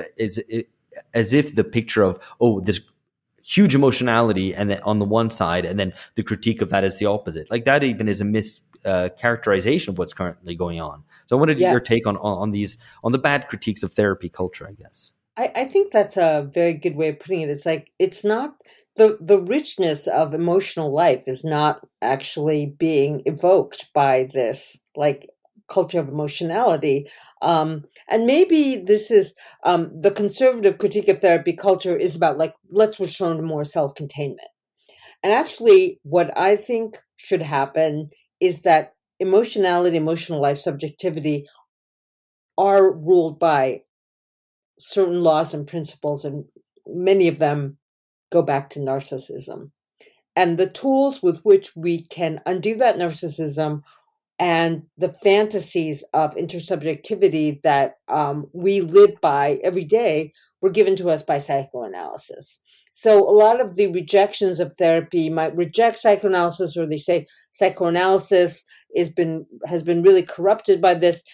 if the picture of, this huge emotionality and then on the one side, and then the critique of that is the opposite. Like that even is a characterization of what's currently going on. So I wanted your take on the bad critiques of therapy culture, I guess. I think that's a very good way of putting it. It's like, it's not the richness of emotional life is not actually being evoked by this like culture of emotionality. And maybe this is the conservative critique of therapy culture is about like, let's return to more self-containment. And actually what I think should happen is that emotionality, emotional life, subjectivity are ruled by certain laws and principles, and many of them go back to narcissism. And the tools with which we can undo that narcissism and the fantasies of intersubjectivity that we live by every day were given to us by psychoanalysis. So a lot of the rejections of therapy might reject psychoanalysis, or they say psychoanalysis has been really corrupted by this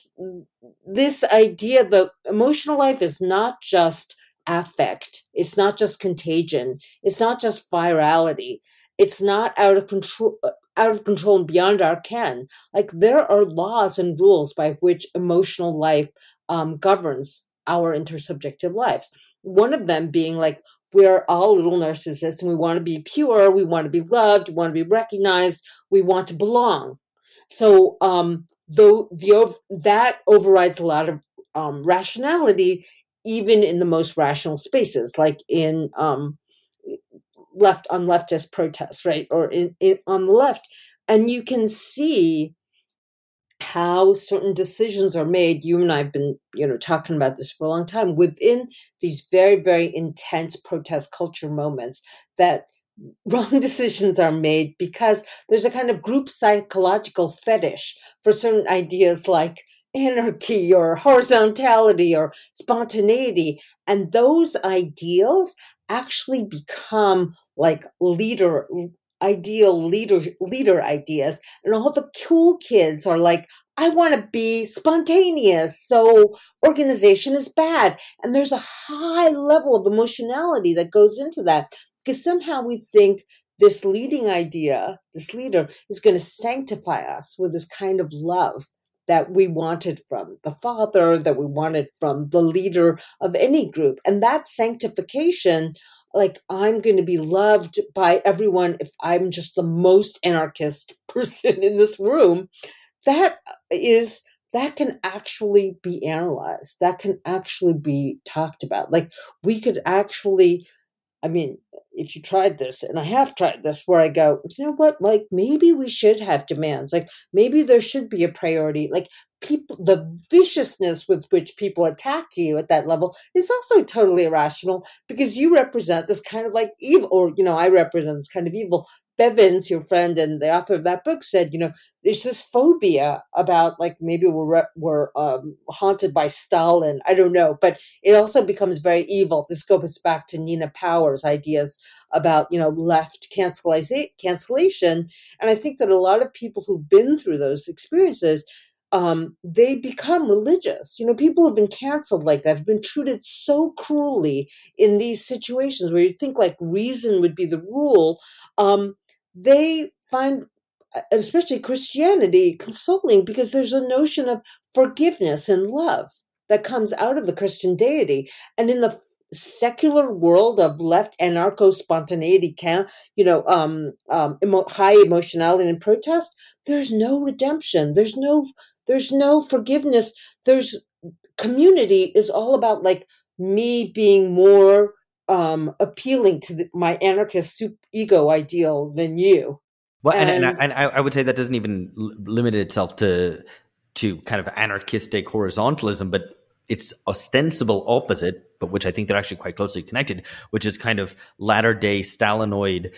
idea. The emotional life is not just affect. It's not just contagion. It's not just virality. It's not out of control and beyond our ken. Like there are laws and rules by which emotional life governs our intersubjective lives. One of them being like, we're all little narcissists and we want to be pure, we want to be loved, we want to be recognized, we want to belong. So that overrides a lot of rationality, even in the most rational spaces, like in leftist protests, right? Or on the left. And you can see how certain decisions are made. You and I have been, talking about this for a long time within these very, very intense protest culture moments, that wrong decisions are made because there's a kind of group psychological fetish for certain ideas like anarchy or horizontality or spontaneity. And those ideals actually become like leader ideas. And all the cool kids are like, I want to be spontaneous, so organization is bad. And there's a high level of emotionality that goes into that, because somehow we think this leading idea, this leader, is going to sanctify us with this kind of love that we wanted from the father, that we wanted from the leader of any group. And that sanctification, like, I'm going to be loved by everyone if I'm just the most anarchist person in this room, that can actually be analyzed. That can actually be talked about. Like, we could actually, if you tried this, and I have tried this, where I go, you know what, like, maybe we should have demands. Like, maybe there should be a priority. Like, the viciousness with which people attack you at that level is also totally irrational, because you represent this kind of like evil, or, I represent this kind of evil. Bevins, your friend and the author of that book, said, there's this phobia about, like, maybe we're haunted by Stalin. I don't know, but it also becomes very evil. This goes back to Nina Power's ideas about, left cancellation. And I think that a lot of people who've been through those experiences, they become religious. People who've been canceled like that have been treated so cruelly in these situations where you'd think like reason would be the rule. They find, especially Christianity, consoling, because there's a notion of forgiveness and love that comes out of the Christian deity. And in the secular world of left anarcho-spontaneity, high emotionality and protest, there's no redemption. There's no forgiveness. There's community is all about like me being more appealing to my anarchist ego ideal than you. Well, and I would say that doesn't even limit itself to kind of anarchistic horizontalism, but its ostensible opposite, but which I think they're actually quite closely connected, which is kind of latter-day Stalinoid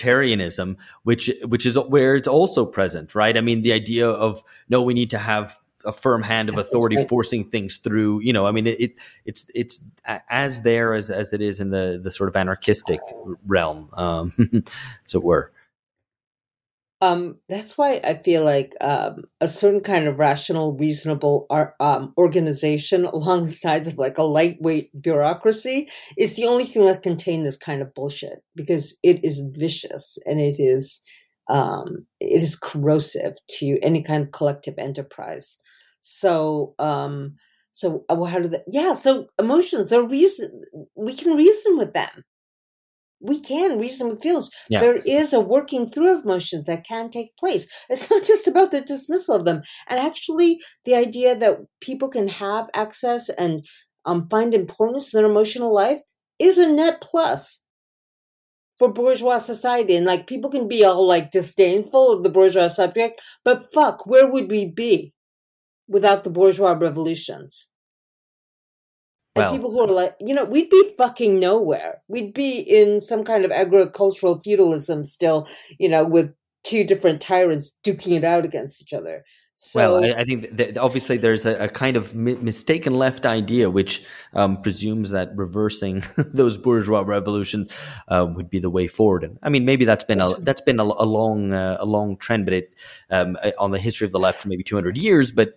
authoritarianism, which is where it's also present, right? I mean, the idea of, no, we need to have a firm hand of That's authority right. forcing things through. I mean, it's as there as it is in the sort of anarchistic realm, as it were. That's why I feel like a certain kind of rational, reasonable organization along the sides of like a lightweight bureaucracy is the only thing that can contain this kind of bullshit, because it is vicious and it is corrosive to any kind of collective enterprise. So, how do they? Yeah, so emotions are reason. We can reason with them. We can reason with feelings. Yeah. There is a working through of emotions that can take place. It's not just about the dismissal of them. And actually, the idea that people can have access and find importance in their emotional life is a net plus for bourgeois society. And like, people can be all like disdainful of the bourgeois subject, but fuck, where would we be without the bourgeois revolutions? And Well, people who are like, we'd be fucking nowhere. We'd be in some kind of agricultural feudalism still, with two different tyrants duking it out against each other. So, I think that obviously there's a kind of mistaken left idea which presumes that reversing those bourgeois revolutions would be the way forward. And I mean, maybe that's been a long trend, but it on the history of the left for maybe 200 years. But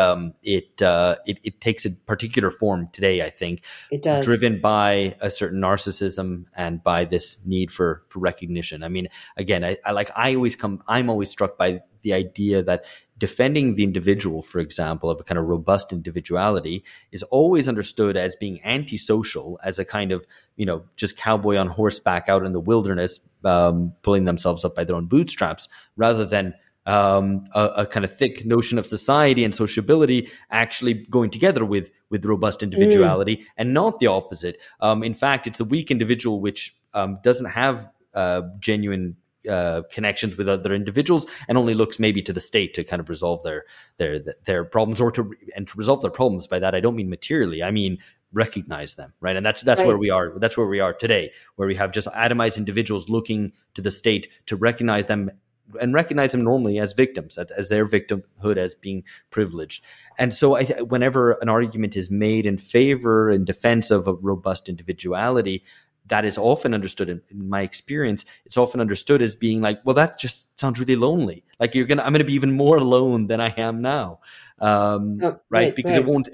it takes a particular form today, I think. It does. Driven by a certain narcissism and by this need for recognition. I mean, again, I'm always struck by the idea that defending the individual, for example, of a kind of robust individuality, is always understood as being antisocial, as a kind of, just cowboy on horseback out in the wilderness, pulling themselves up by their own bootstraps, rather than a kind of thick notion of society and sociability actually going together with robust individuality, and not the opposite. In fact, it's the weak individual which doesn't have genuine connections with other individuals, and only looks maybe to the state to kind of resolve their problems, or to resolve their problems. By that, I don't mean materially. I mean recognize them, right? And that's right. where we are. That's where we are today, where we have just atomized individuals looking to the state to recognize them, and recognize them normally as victims, as their victimhood as being privileged. And so whenever an argument is made in favor, in defense of a robust individuality, that is often understood, in my experience, it's often understood as being like, well, that just sounds really lonely. Like I'm going to be even more alone than I am now. Right. Because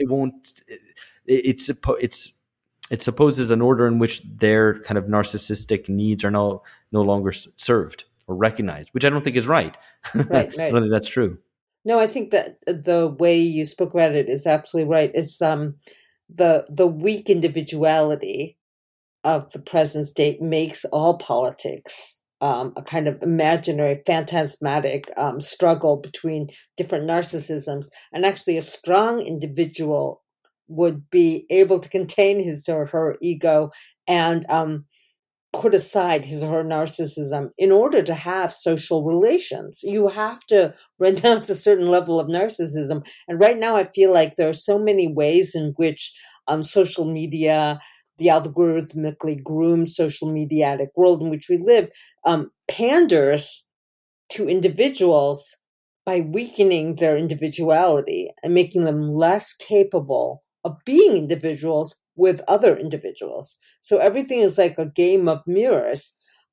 it supposes an order in which their kind of narcissistic needs are no longer served or recognized, which I don't think is right. Right. I don't think that's true. No, I think that the way you spoke about it is absolutely right. It's the weak individuality of the present state makes all politics a kind of imaginary, phantasmatic struggle between different narcissisms. And actually, a strong individual would be able to contain his or her ego and put aside his or her narcissism in order to have social relations. You have to renounce a certain level of narcissism. And right now, I feel like there are so many ways in which social media, the algorithmically groomed social mediatic world in which we live, panders to individuals by weakening their individuality and making them less capable of being individuals with other individuals. So everything is like a game of mirrors.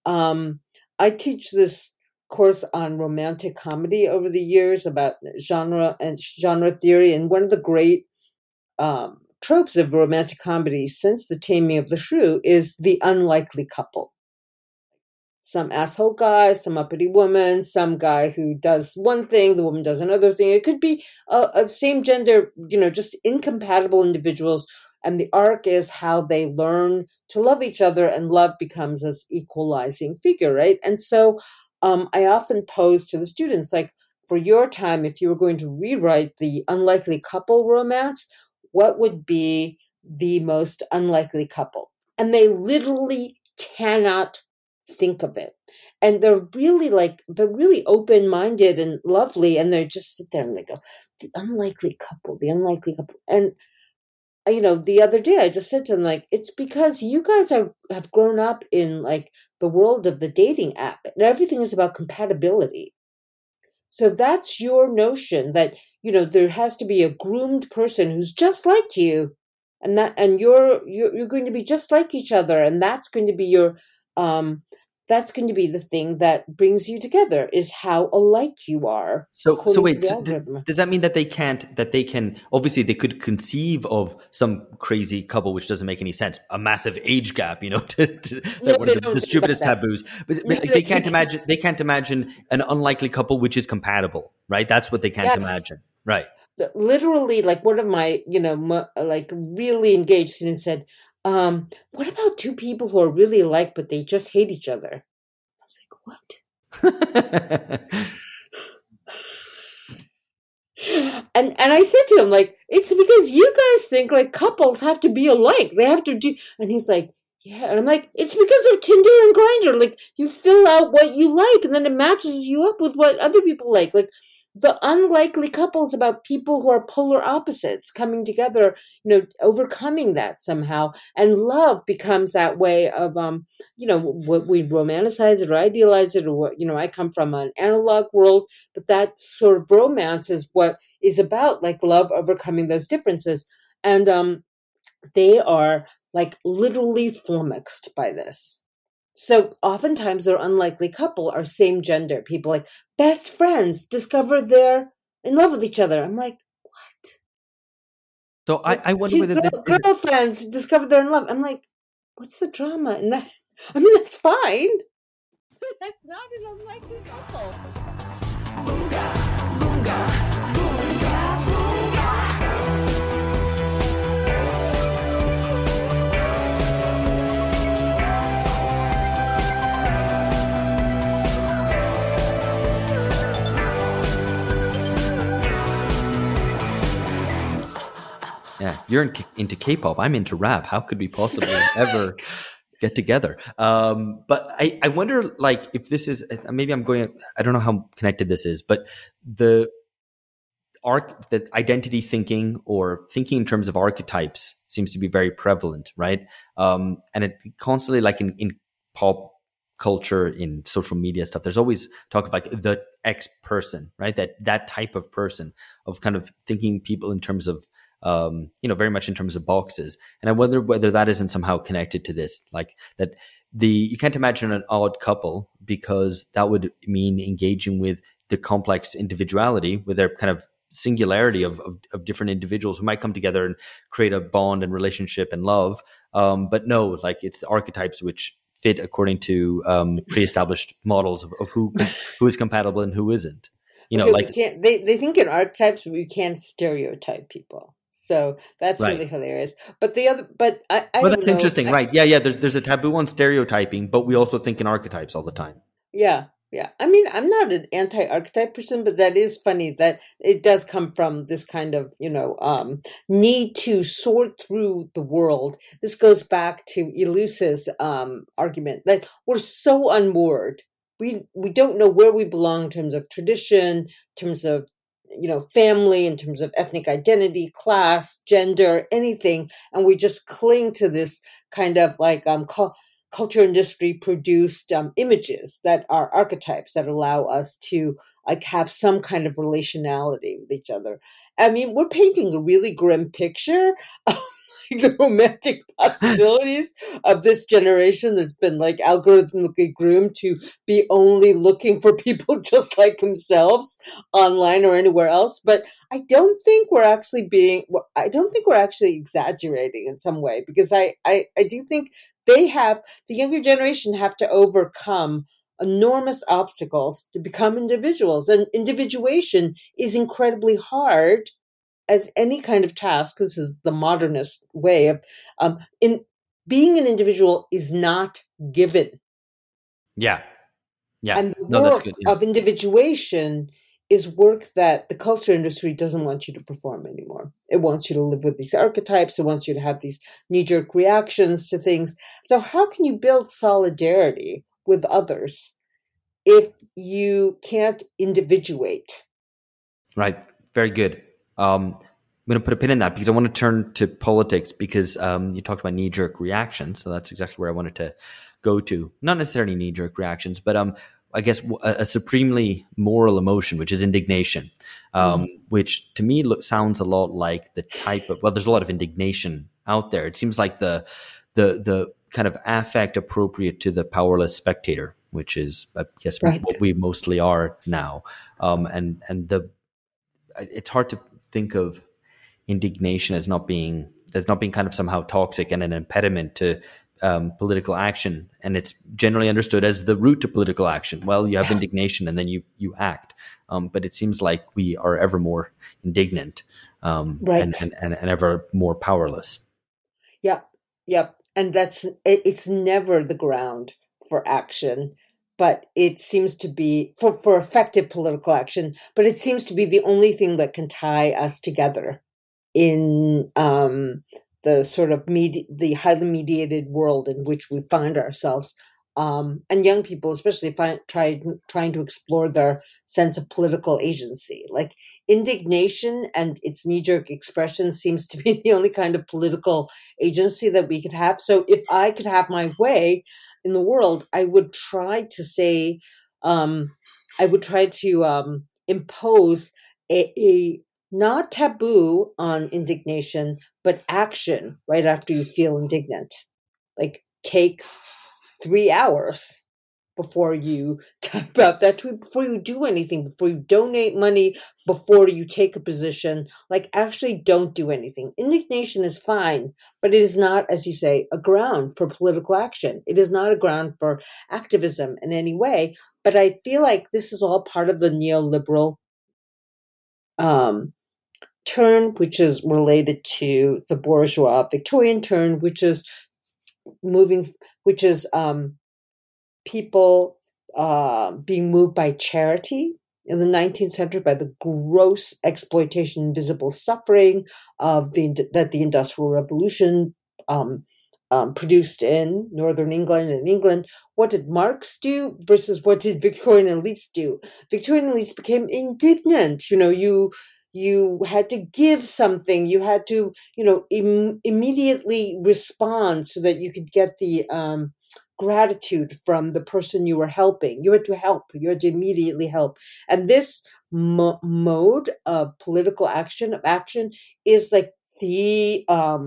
I teach this course on romantic comedy over the years about genre and genre theory, and one of the great tropes of romantic comedy since The Taming of the Shrew is the unlikely couple. Some asshole guy, some uppity woman, some guy who does one thing, the woman does another thing. It could be a same gender, just incompatible individuals. And the arc is how they learn to love each other, and love becomes this equalizing figure, right? And so I often pose to the students, like, for your time, if you were going to rewrite the unlikely couple romance, what would be the most unlikely couple? And they literally cannot think of it. And they're really open-minded and lovely, and they just sit there and they go, the unlikely couple. And, the other day I just said to them, like, it's because you guys have grown up in, like, the world of the dating app, and everything is about compatibility. So that's your notion, that there has to be a groomed person who's just like you, and you're going to be just like each other, and that's going to be that's going to be the thing that brings you together, is how alike you are. So according to wait, the so algorithm. does that mean that they can, obviously they could conceive of some crazy couple, which doesn't make any sense, a massive age gap, it's No, like one they of don't the think stupidest about that. taboos, but No, like, they they can't imagine an unlikely couple which is compatible, right? That's what they can't Yes. imagine, right? Literally, like one of my, like really engaged students said, what about two people who are really alike, but they just hate each other? I was like, what? And I said to him, like, it's because you guys think like couples have to be alike. They have to do, and he's like, yeah. And I'm like, it's because of Tinder and Grindr. Like, you fill out what you like, and then it matches you up with what other people like. Like, the unlikely couples about people who are polar opposites coming together, overcoming that somehow. And love becomes that way of, what we romanticize it or idealize it, or what, I come from an analog world, but that sort of romance is what is about, like, love overcoming those differences. And they are like literally flummoxed by this. So oftentimes their unlikely couple are same gender people, like best friends discover they're in love with each other. I'm like, what? So I wonder Two whether this is girlfriends discover they're in love. I'm like, what's the drama in that? I mean, that's fine. That's not an unlikely couple. Yeah, you're into K-pop. I'm into rap. How could we possibly ever get together? But I wonder, like, if this is, maybe I don't know how connected this is, but the identity thinking or thinking in terms of archetypes seems to be very prevalent, right? And it constantly, like in pop culture, in social media stuff, there's always talk of like the X person, right? That type of person, of kind of thinking people in terms of very much in terms of boxes. And I wonder whether that isn't somehow connected to this, like that you can't imagine an odd couple, because that would mean engaging with the complex individuality, with their kind of singularity of different individuals who might come together and create a bond and relationship and love. But no, like, it's the archetypes which fit according to pre-established models of who is compatible and who isn't. We can't. They think in archetypes, but we can't stereotype people. So that's right. Really hilarious. But I well, that's interesting, right? Yeah. There's a taboo on stereotyping, but we also think in archetypes all the time. Yeah. I mean, I'm not an anti-archetype person, but that is funny that it does come from this kind of, need to sort through the world. This goes back to Eleusis' argument that we're so unmoored. We don't know where we belong in terms of tradition, in terms of, family, in terms of ethnic identity, class, gender, anything. And we just cling to this kind of like culture industry produced images that are archetypes that allow us to like have some kind of relationality with each other. I mean, we're painting a really grim picture of the romantic possibilities of this generation that's been like algorithmically groomed to be only looking for people just like themselves online or anywhere else. But I don't think we're actually exaggerating in some way, because I do think the younger generation have to overcome enormous obstacles to become individuals. And individuation is incredibly hard as any kind of task. This is the modernist way of in being an individual is not given. Yeah. And the work of individuation is work that the culture industry doesn't want you to perform anymore. It wants you to live with these archetypes. It wants you to have these knee-jerk reactions to things. So how can you build solidarity with others if you can't individuate? Right. Very good. I'm going to put a pin in that, because I want to turn to politics, because you talked about knee-jerk reactions. So that's exactly where I wanted to go to. Not necessarily knee-jerk reactions, but I guess, a supremely moral emotion, which is indignation, which to me sounds a lot like the type of, well, there's a lot of indignation out there. It seems like the kind of affect appropriate to the powerless spectator, which is, I guess, what we mostly are now. It's hard to think of indignation as not being kind of somehow toxic and an impediment to political action, and it's generally understood as the route to political action. Well, you have indignation, and then you act. But it seems like we are ever more indignant, and ever more powerless. Yep. And it's never the ground for action, but it seems to be for effective political action. But it seems to be the only thing that can tie us together in the sort of the highly mediated world in which we find ourselves, and young people especially trying to explore their sense of political agency. Like indignation and its knee-jerk expression seems to be the only kind of political agency that we could have. So if I could have my way in the world, I would try to impose a not taboo on indignation, but action right after you feel indignant. Like take 3 hours before you type out that tweet, before you do anything, before you donate money, before you take a position. Like actually don't do anything. Indignation is fine, but it is not, as you say, a ground for political action. It is not a ground for activism in any way. But I feel like this is all part of the neoliberal turn, which is related to the bourgeois Victorian turn, which is people being moved by charity in the 19th century, by the gross exploitation, invisible suffering that the Industrial Revolution produced in Northern England and England. What did Marx do versus what did Victorian elites do? Victorian elites became indignant. You had to give something. You had to, immediately respond so that you could get the gratitude from the person you were helping. You had to help. You had to immediately help. And this mode of political action, is like the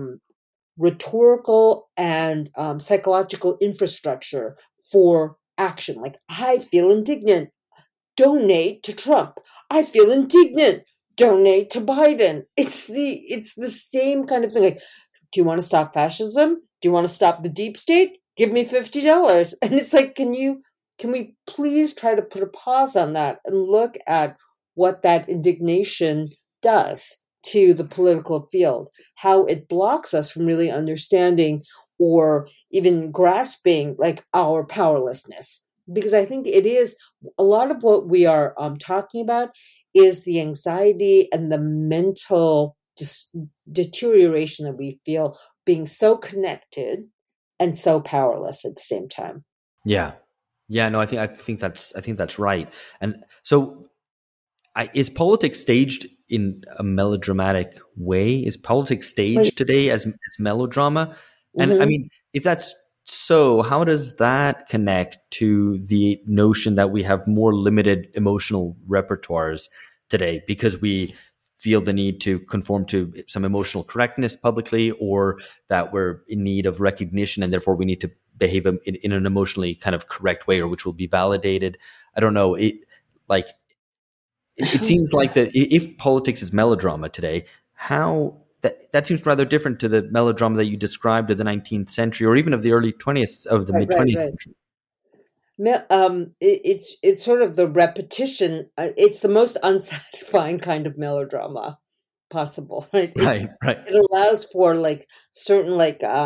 rhetorical and psychological infrastructure for action. Like, I feel indignant. Donate to Trump. I feel indignant. Donate to Biden. It's the same kind of thing. Like, do you want to stop fascism? Do you want to stop the deep state? Give me $50. And it's like, can we please try to put a pause on that and look at what that indignation does to the political field, how it blocks us from really understanding or even grasping like our powerlessness. Because I think it is a lot of what we are talking about is the anxiety and the mental deterioration that we feel being so connected and so powerless at the same time. Yeah. No, I think that's right. And so, is politics staged in a melodramatic way? Is politics staged today as melodrama? And I mean, if that's so, how does that connect to the notion that we have more limited emotional repertoires today because we feel the need to conform to some emotional correctness publicly, or that we're in need of recognition and therefore we need to behave in an emotionally kind of correct way, or which will be validated? I don't know. It seems like that if politics is melodrama today, how that seems rather different to the melodrama that you described of the 19th century, or even of the early 20th, of the mid 20th century. It's sort of the repetition. It's the most unsatisfying kind of melodrama possible, right? Right. It allows for like certain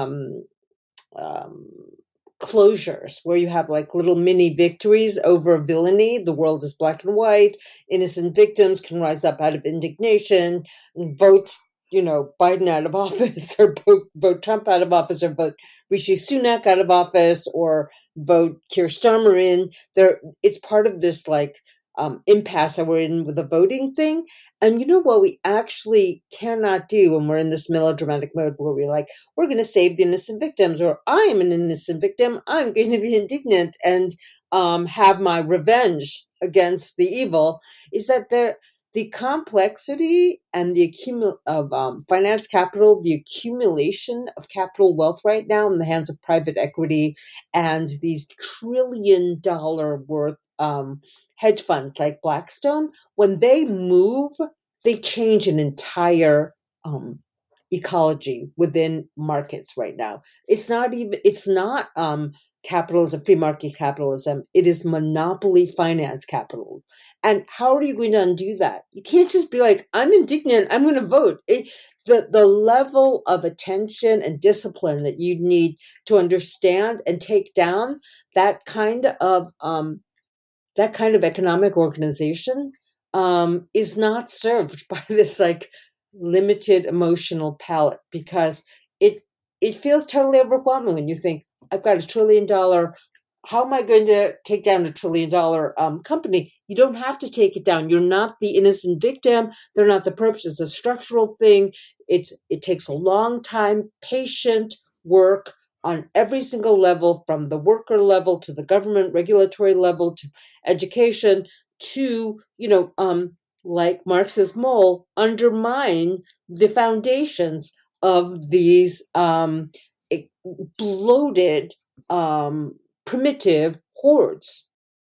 closures where you have like little mini victories over villainy. The world is black and white. Innocent victims can rise up out of indignation and vote, Biden out of office, or vote Trump out of office, or vote Rishi Sunak out of office, or vote Keir Starmer in. It's part of this impasse that we're in with the voting thing. And you know what we actually cannot do when we're in this melodramatic mode where we're like, we're going to save the innocent victims, or I am an innocent victim, I'm going to be indignant. And have my revenge against the evil, is that the complexity and the finance capital, the accumulation of capital wealth right now in the hands of private equity and these $1 trillion worth hedge funds like Blackstone, when they move, they change an entire ecology within markets right now. It's not capitalism, free market capitalism. It is monopoly finance capital. And how are you going to undo that? You can't just be like, I'm indignant, I'm going to vote. The level of attention and discipline that you need to understand and take down that kind of economic organization is not served by this like limited emotional palette, because it feels totally overwhelming when you think, I've got $1 trillion. How am I going to take down $1 trillion company? You don't have to take it down. You're not the innocent victim. They're not the perps. It's a structural thing. It takes a long time, patient work on every single level, from the worker level to the government regulatory level to education to, like Marx's mole, undermine the foundations of these bloated, primitive hordes.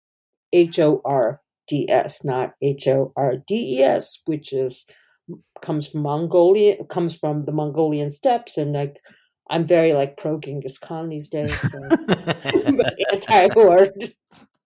HORDS, not HORDES, which comes from the Mongolian steppes, and like I'm very like pro Genghis Khan these days, so. But anti-horde.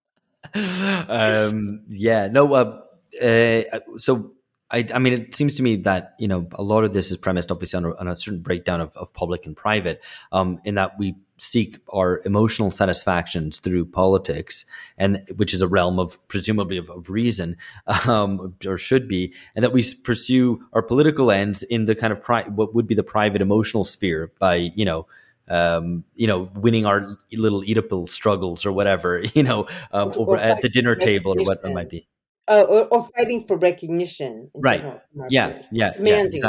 So I mean, it seems to me that, a lot of this is premised obviously on a certain breakdown of public and private, in that we seek our emotional satisfactions through politics, and which is a realm of presumably of reason, or should be, and that we pursue our political ends in the kind of what would be the private emotional sphere by, winning our little Oedipal struggles or whatever, over at the dinner table or what it might be. Or fighting for recognition. Right. Yeah. Exactly.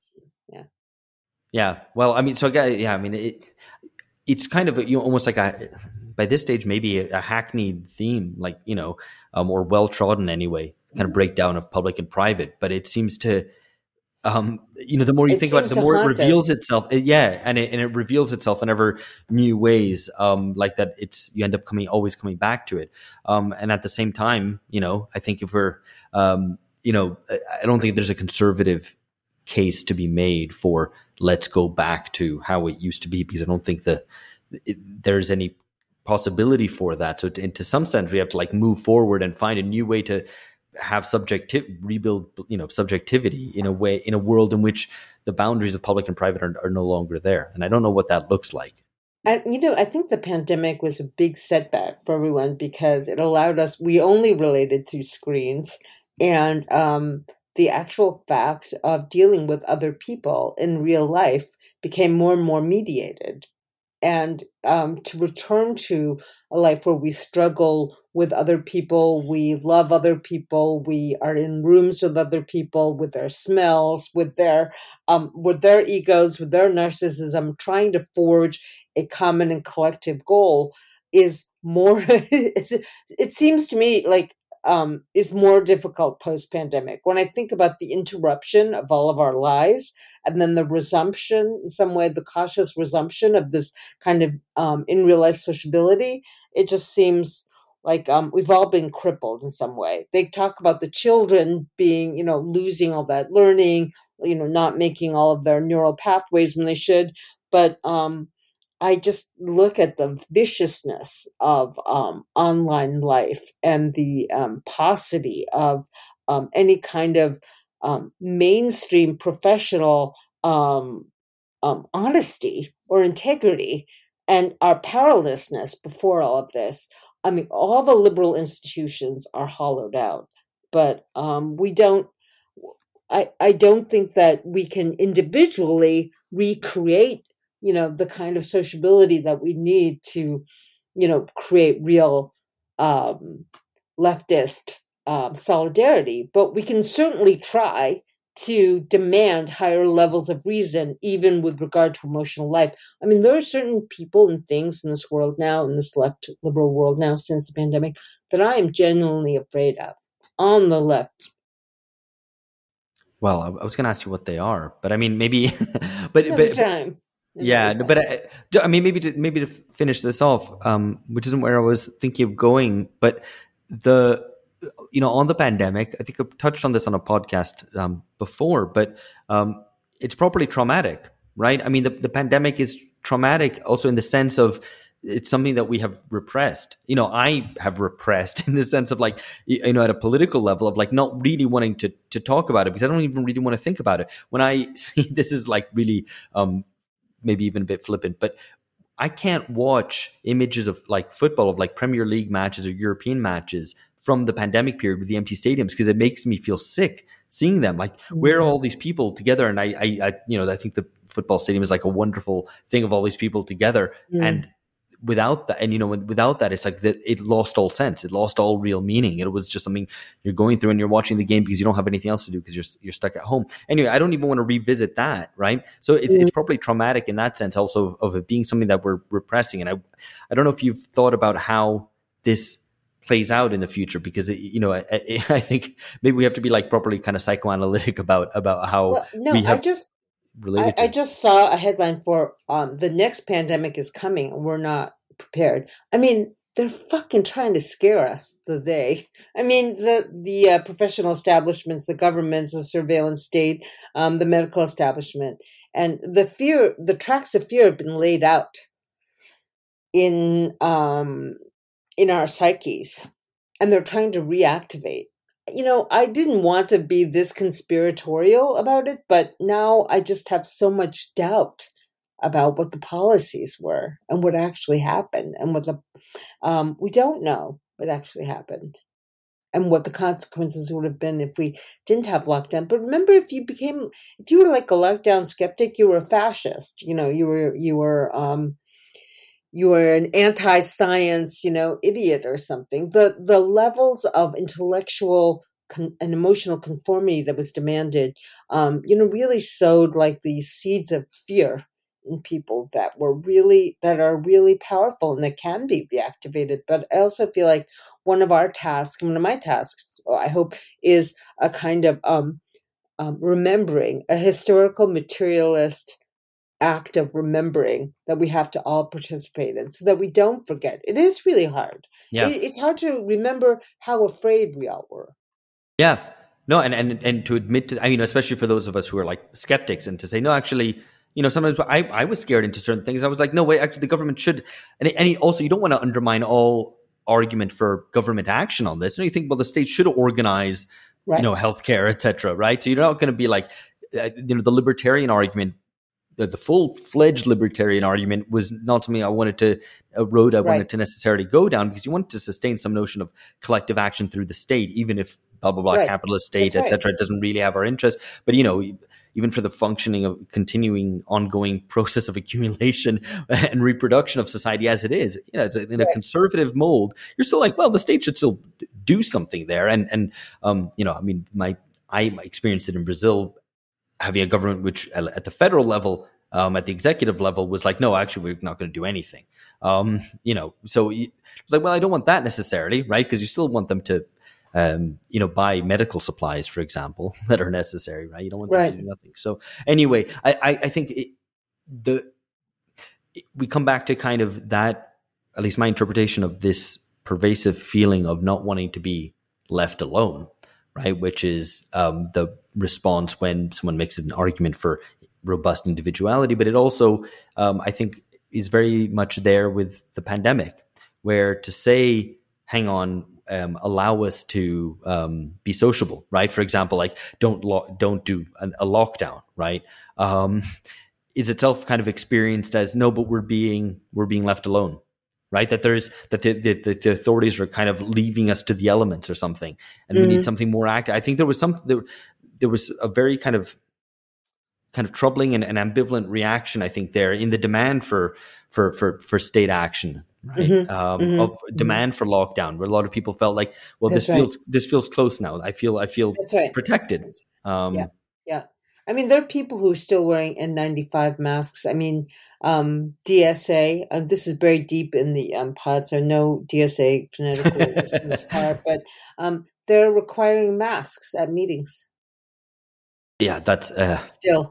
Yeah. Well, I mean, so I mean, it's kind of almost like by this stage, maybe a hackneyed theme, like, or well trodden anyway, kind of breakdown of public and private. But it seems to, the more you think about it, the more it reveals itself. And it reveals itself in ever new ways, like that. You end up always coming back to it. And at the same time, I think if we're, I don't think there's a conservative case to be made for let's go back to how it used to be, because I don't think there's any possibility for that. So to some sense, we have to like move forward and find a new way to have rebuild subjectivity in a world in which the boundaries of public and private are no longer there. And I don't know what that looks like. And, I think the pandemic was a big setback for everyone, because it allowed us, we only related through screens, and the actual fact of dealing with other people in real life became more and more mediated. And to return to a life where we struggle with other people, we love other people, we are in rooms with other people, with their smells, with their egos, with their narcissism, trying to forge a common and collective goal is more. It seems to me like is more difficult post-pandemic. When I think about the interruption of all of our lives, and then the resumption, in some way, the cautious resumption of this kind of in real life sociability, it just seems like we've all been crippled in some way. They talk about the children being, losing all that learning, not making all of their neural pathways when they should. But I just look at the viciousness of online life and the paucity of any kind of mainstream professional honesty or integrity, and our powerlessness before all of this. I mean, all the liberal institutions are hollowed out, but we don't. I don't think that we can individually recreate, the kind of sociability that we need to, create real leftist solidarity. But we can certainly try to demand higher levels of reason, even with regard to emotional life. I mean, there are certain people and things in this world now, in this left liberal world now since the pandemic, that I am genuinely afraid of on the left. Well, I was going to ask you what they are, but I mean, maybe, but, Another time. yeah, Another but time. I mean, maybe to finish this off, which isn't where I was thinking of going, but on the pandemic, I think I've touched on this on a podcast before, but it's properly traumatic, right? I mean, the pandemic is traumatic also in the sense of it's something that we have repressed. I have repressed in the sense of like, at a political level of like not really wanting to talk about it because I don't even really want to think about it. When I see this is like really maybe even a bit flippant, but I can't watch images of like football, of like Premier League matches or European matches from the pandemic period with the empty stadiums because it makes me feel sick seeing them. Like, where are all these people together? And I think the football stadium is like a wonderful thing of all these people together. And without that, without that, it's like that it lost all sense. It lost all real meaning. It was just something you're going through and you're watching the game because you don't have anything else to do because you're stuck at home. Anyway, I don't even want to revisit that, right? So it's probably traumatic in that sense also of it being something that we're repressing. And I don't know if you've thought about how this plays out in the future because I think maybe we have to be like properly kind of psychoanalytic about how we have I just saw a headline for the next pandemic is coming and we're not prepared. I mean, they're fucking trying to scare us. I mean, the professional establishments, the governments, the surveillance state, the medical establishment, and the tracks of fear have been laid out in our psyches, and they're trying to reactivate. I didn't want to be this conspiratorial about it, but now I just have so much doubt about what the policies were and what actually happened and we don't know what actually happened and what the consequences would have been if we didn't have lockdown. But remember, if you were like a lockdown skeptic, you were a fascist. You were an anti-science, idiot or something. The levels of intellectual and emotional conformity that was demanded, really sowed like these seeds of fear in people that are really powerful and that can be reactivated. But I also feel like one of my tasks, I hope, is a kind of remembering, a historical materialist act of remembering that we have to all participate in so that we don't forget. It is really hard. Yeah. It's hard to remember how afraid we all were. Yeah. No, and to admit to, especially for those of us who are like skeptics and to say, no, actually, sometimes I was scared into certain things. I was like, no, wait, actually the government should, and also you don't want to undermine all argument for government action on this. You think, well, the state should organize, right, healthcare, et cetera, right? So you're not going to be like, the libertarian argument, the full-fledged libertarian argument was not something I wanted to wanted to necessarily go down because you want to sustain some notion of collective action through the state, even if blah, blah, blah, right, capitalist state, et cetera, it doesn't really have our interest. But, even for the functioning of continuing ongoing process of accumulation and reproduction of society as it is, it's in a conservative mold, you're still like, well, the state should still do something there. I experienced it in Brazil, having a government which at the federal level, at the executive level was like, no, actually, we're not going to do anything. So it's like, well, I don't want that necessarily, right? Because you still want them to, buy medical supplies, for example, that are necessary, right? You don't want them to do nothing. So anyway, I think we come back to kind of that, at least my interpretation of this pervasive feeling of not wanting to be left alone, right? Which is the response when someone makes an argument for robust individuality, but it also, I think, is very much there with the pandemic, where to say, hang on, allow us to be sociable, right? For example, like don't do a lockdown, right? Is itself kind of experienced as no, but we're being left alone. Right, that the authorities are kind of leaving us to the elements or something, and we need something more active. I think there was a very kind of troubling and ambivalent reaction, I think, there in the demand for state action, right? Of demand for lockdown, where a lot of people felt like, well, this feels close now. I feel protected. Yeah. I mean, there are people who are still wearing N95 masks. I mean, DSA, this is very deep in the pod, so no DSA fanatical listeners part, but they're requiring masks at meetings. Yeah, that's still.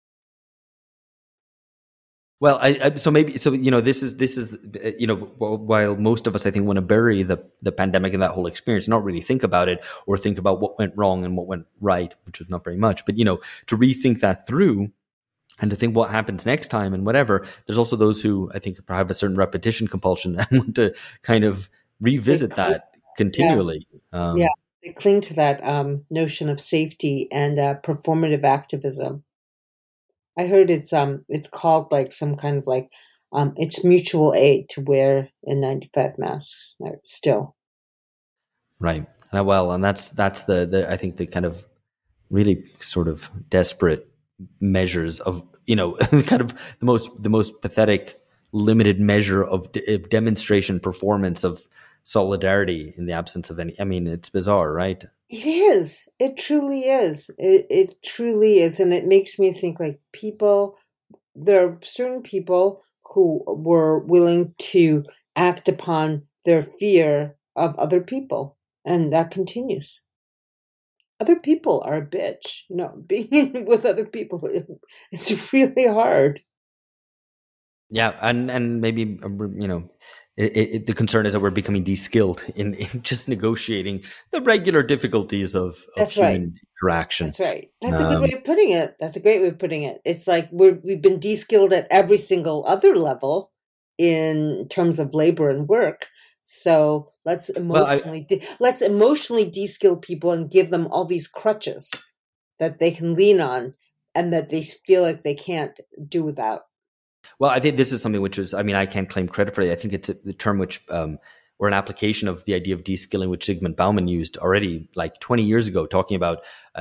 Well, so maybe this is while most of us I think want to bury the pandemic and that whole experience, not really think about it or think about what went wrong and what went right, which was not very much, but to rethink that through and to think what happens next time and whatever. There's also those who I think have a certain repetition compulsion and want to kind of revisit that continually. Yeah, they cling to that notion of safety and performative activism. I heard it's called like some kind of like it's mutual aid to wear N95 masks still. Right. And that's the I think the kind of really sort of desperate measures of kind of the most pathetic limited measure of demonstration performance of solidarity in the absence of any. I mean, it's bizarre, right? It is. It truly is. It truly is. And it makes me think like there are certain people who were willing to act upon their fear of other people. And that continues. Other people are a bitch. Being with other people, it's really hard. Yeah. And maybe, the concern is that we're becoming de-skilled in just negotiating the regular difficulties of human interaction. That's right. That's a good way of putting it. That's a great way of putting it. It's like we've been de-skilled at every single other level in terms of labor and work. So let's emotionally de-skill people and give them all these crutches that they can lean on and that they feel like they can't do without. Well, I think this is something which is, I mean, I can't claim credit for it. I think it's the term which, or an application of the idea of de-skilling, which Zygmunt Bauman used already like 20 years ago, talking about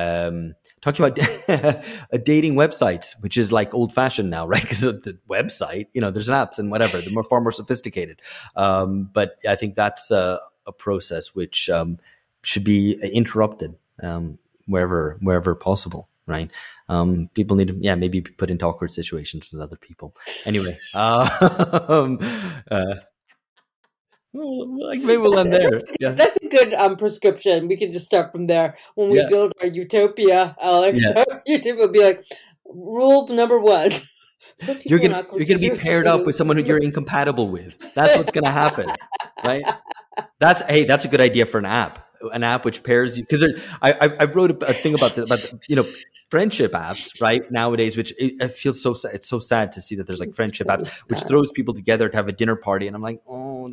dating websites, which is like old fashioned now, right? Because the website, there's apps and whatever, they're far more sophisticated. But I think that's a process which should be interrupted wherever possible. Right. People need to, maybe be put into awkward situations with other people. Anyway, maybe we'll end there. That's a good prescription. We can just start from there. When we build our utopia, Alex, YouTube will be like, rule number 1. You're gonna be paired up with someone who you're incompatible with. That's what's gonna happen, right? That's a good idea for an app which pairs you, because I wrote a thing about friendship apps right nowadays, which it feels so sad. It's so sad to see that there's like friendship apps which throws people together to have a dinner party, and I'm like, oh,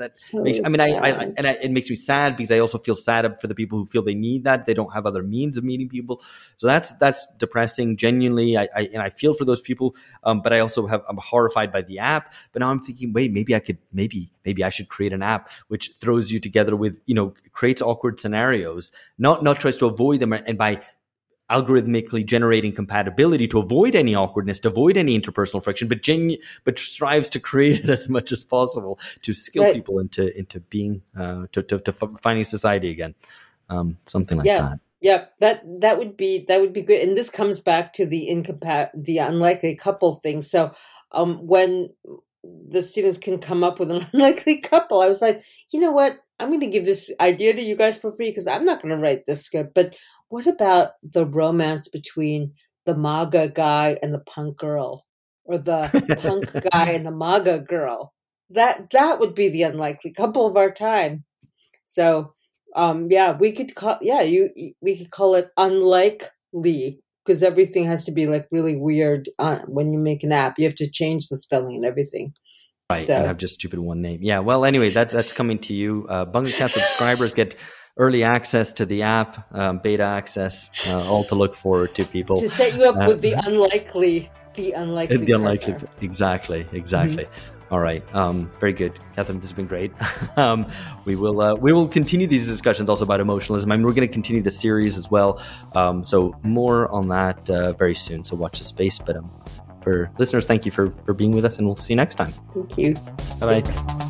it makes me sad because I also feel sad for the people who feel they need that, they don't have other means of meeting people. So that's depressing. Genuinely, I feel for those people, but I also I'm horrified by the app. But now I'm thinking, wait, maybe I should create an app which throws you together with, creates awkward scenarios, not tries to avoid them, and by algorithmically generating compatibility to avoid any awkwardness, to avoid any interpersonal friction, but strives to create it as much as possible to skill people into being to finding society again, something like that. Yeah, that would be great. And this comes back to the unlikely couple thing. So when the students can come up with an unlikely couple, I was like, you know what? I'm going to give this idea to you guys for free because I'm not going to write this script. But what about the romance between the MAGA guy and the punk girl, or the punk guy and the MAGA girl? That would be the unlikely couple of our time. So, we could call it unlikely, because everything has to be like really weird when you make an app. You have to change the spelling and everything. Right, and have just stupid one name. Yeah, well, anyway, that's coming to you. BungaCast subscribers get early access to the app, beta access, all to look forward to, people. To set you up with the unlikely. Exactly. Mm-hmm. All right. Very good, Catherine. This has been great. We will continue these discussions also about emotionalism. I mean, we're going to continue the series as well. So more on that very soon. So watch the space. But for listeners, thank you for being with us, and we'll see you next time. Thank you. Bye-bye.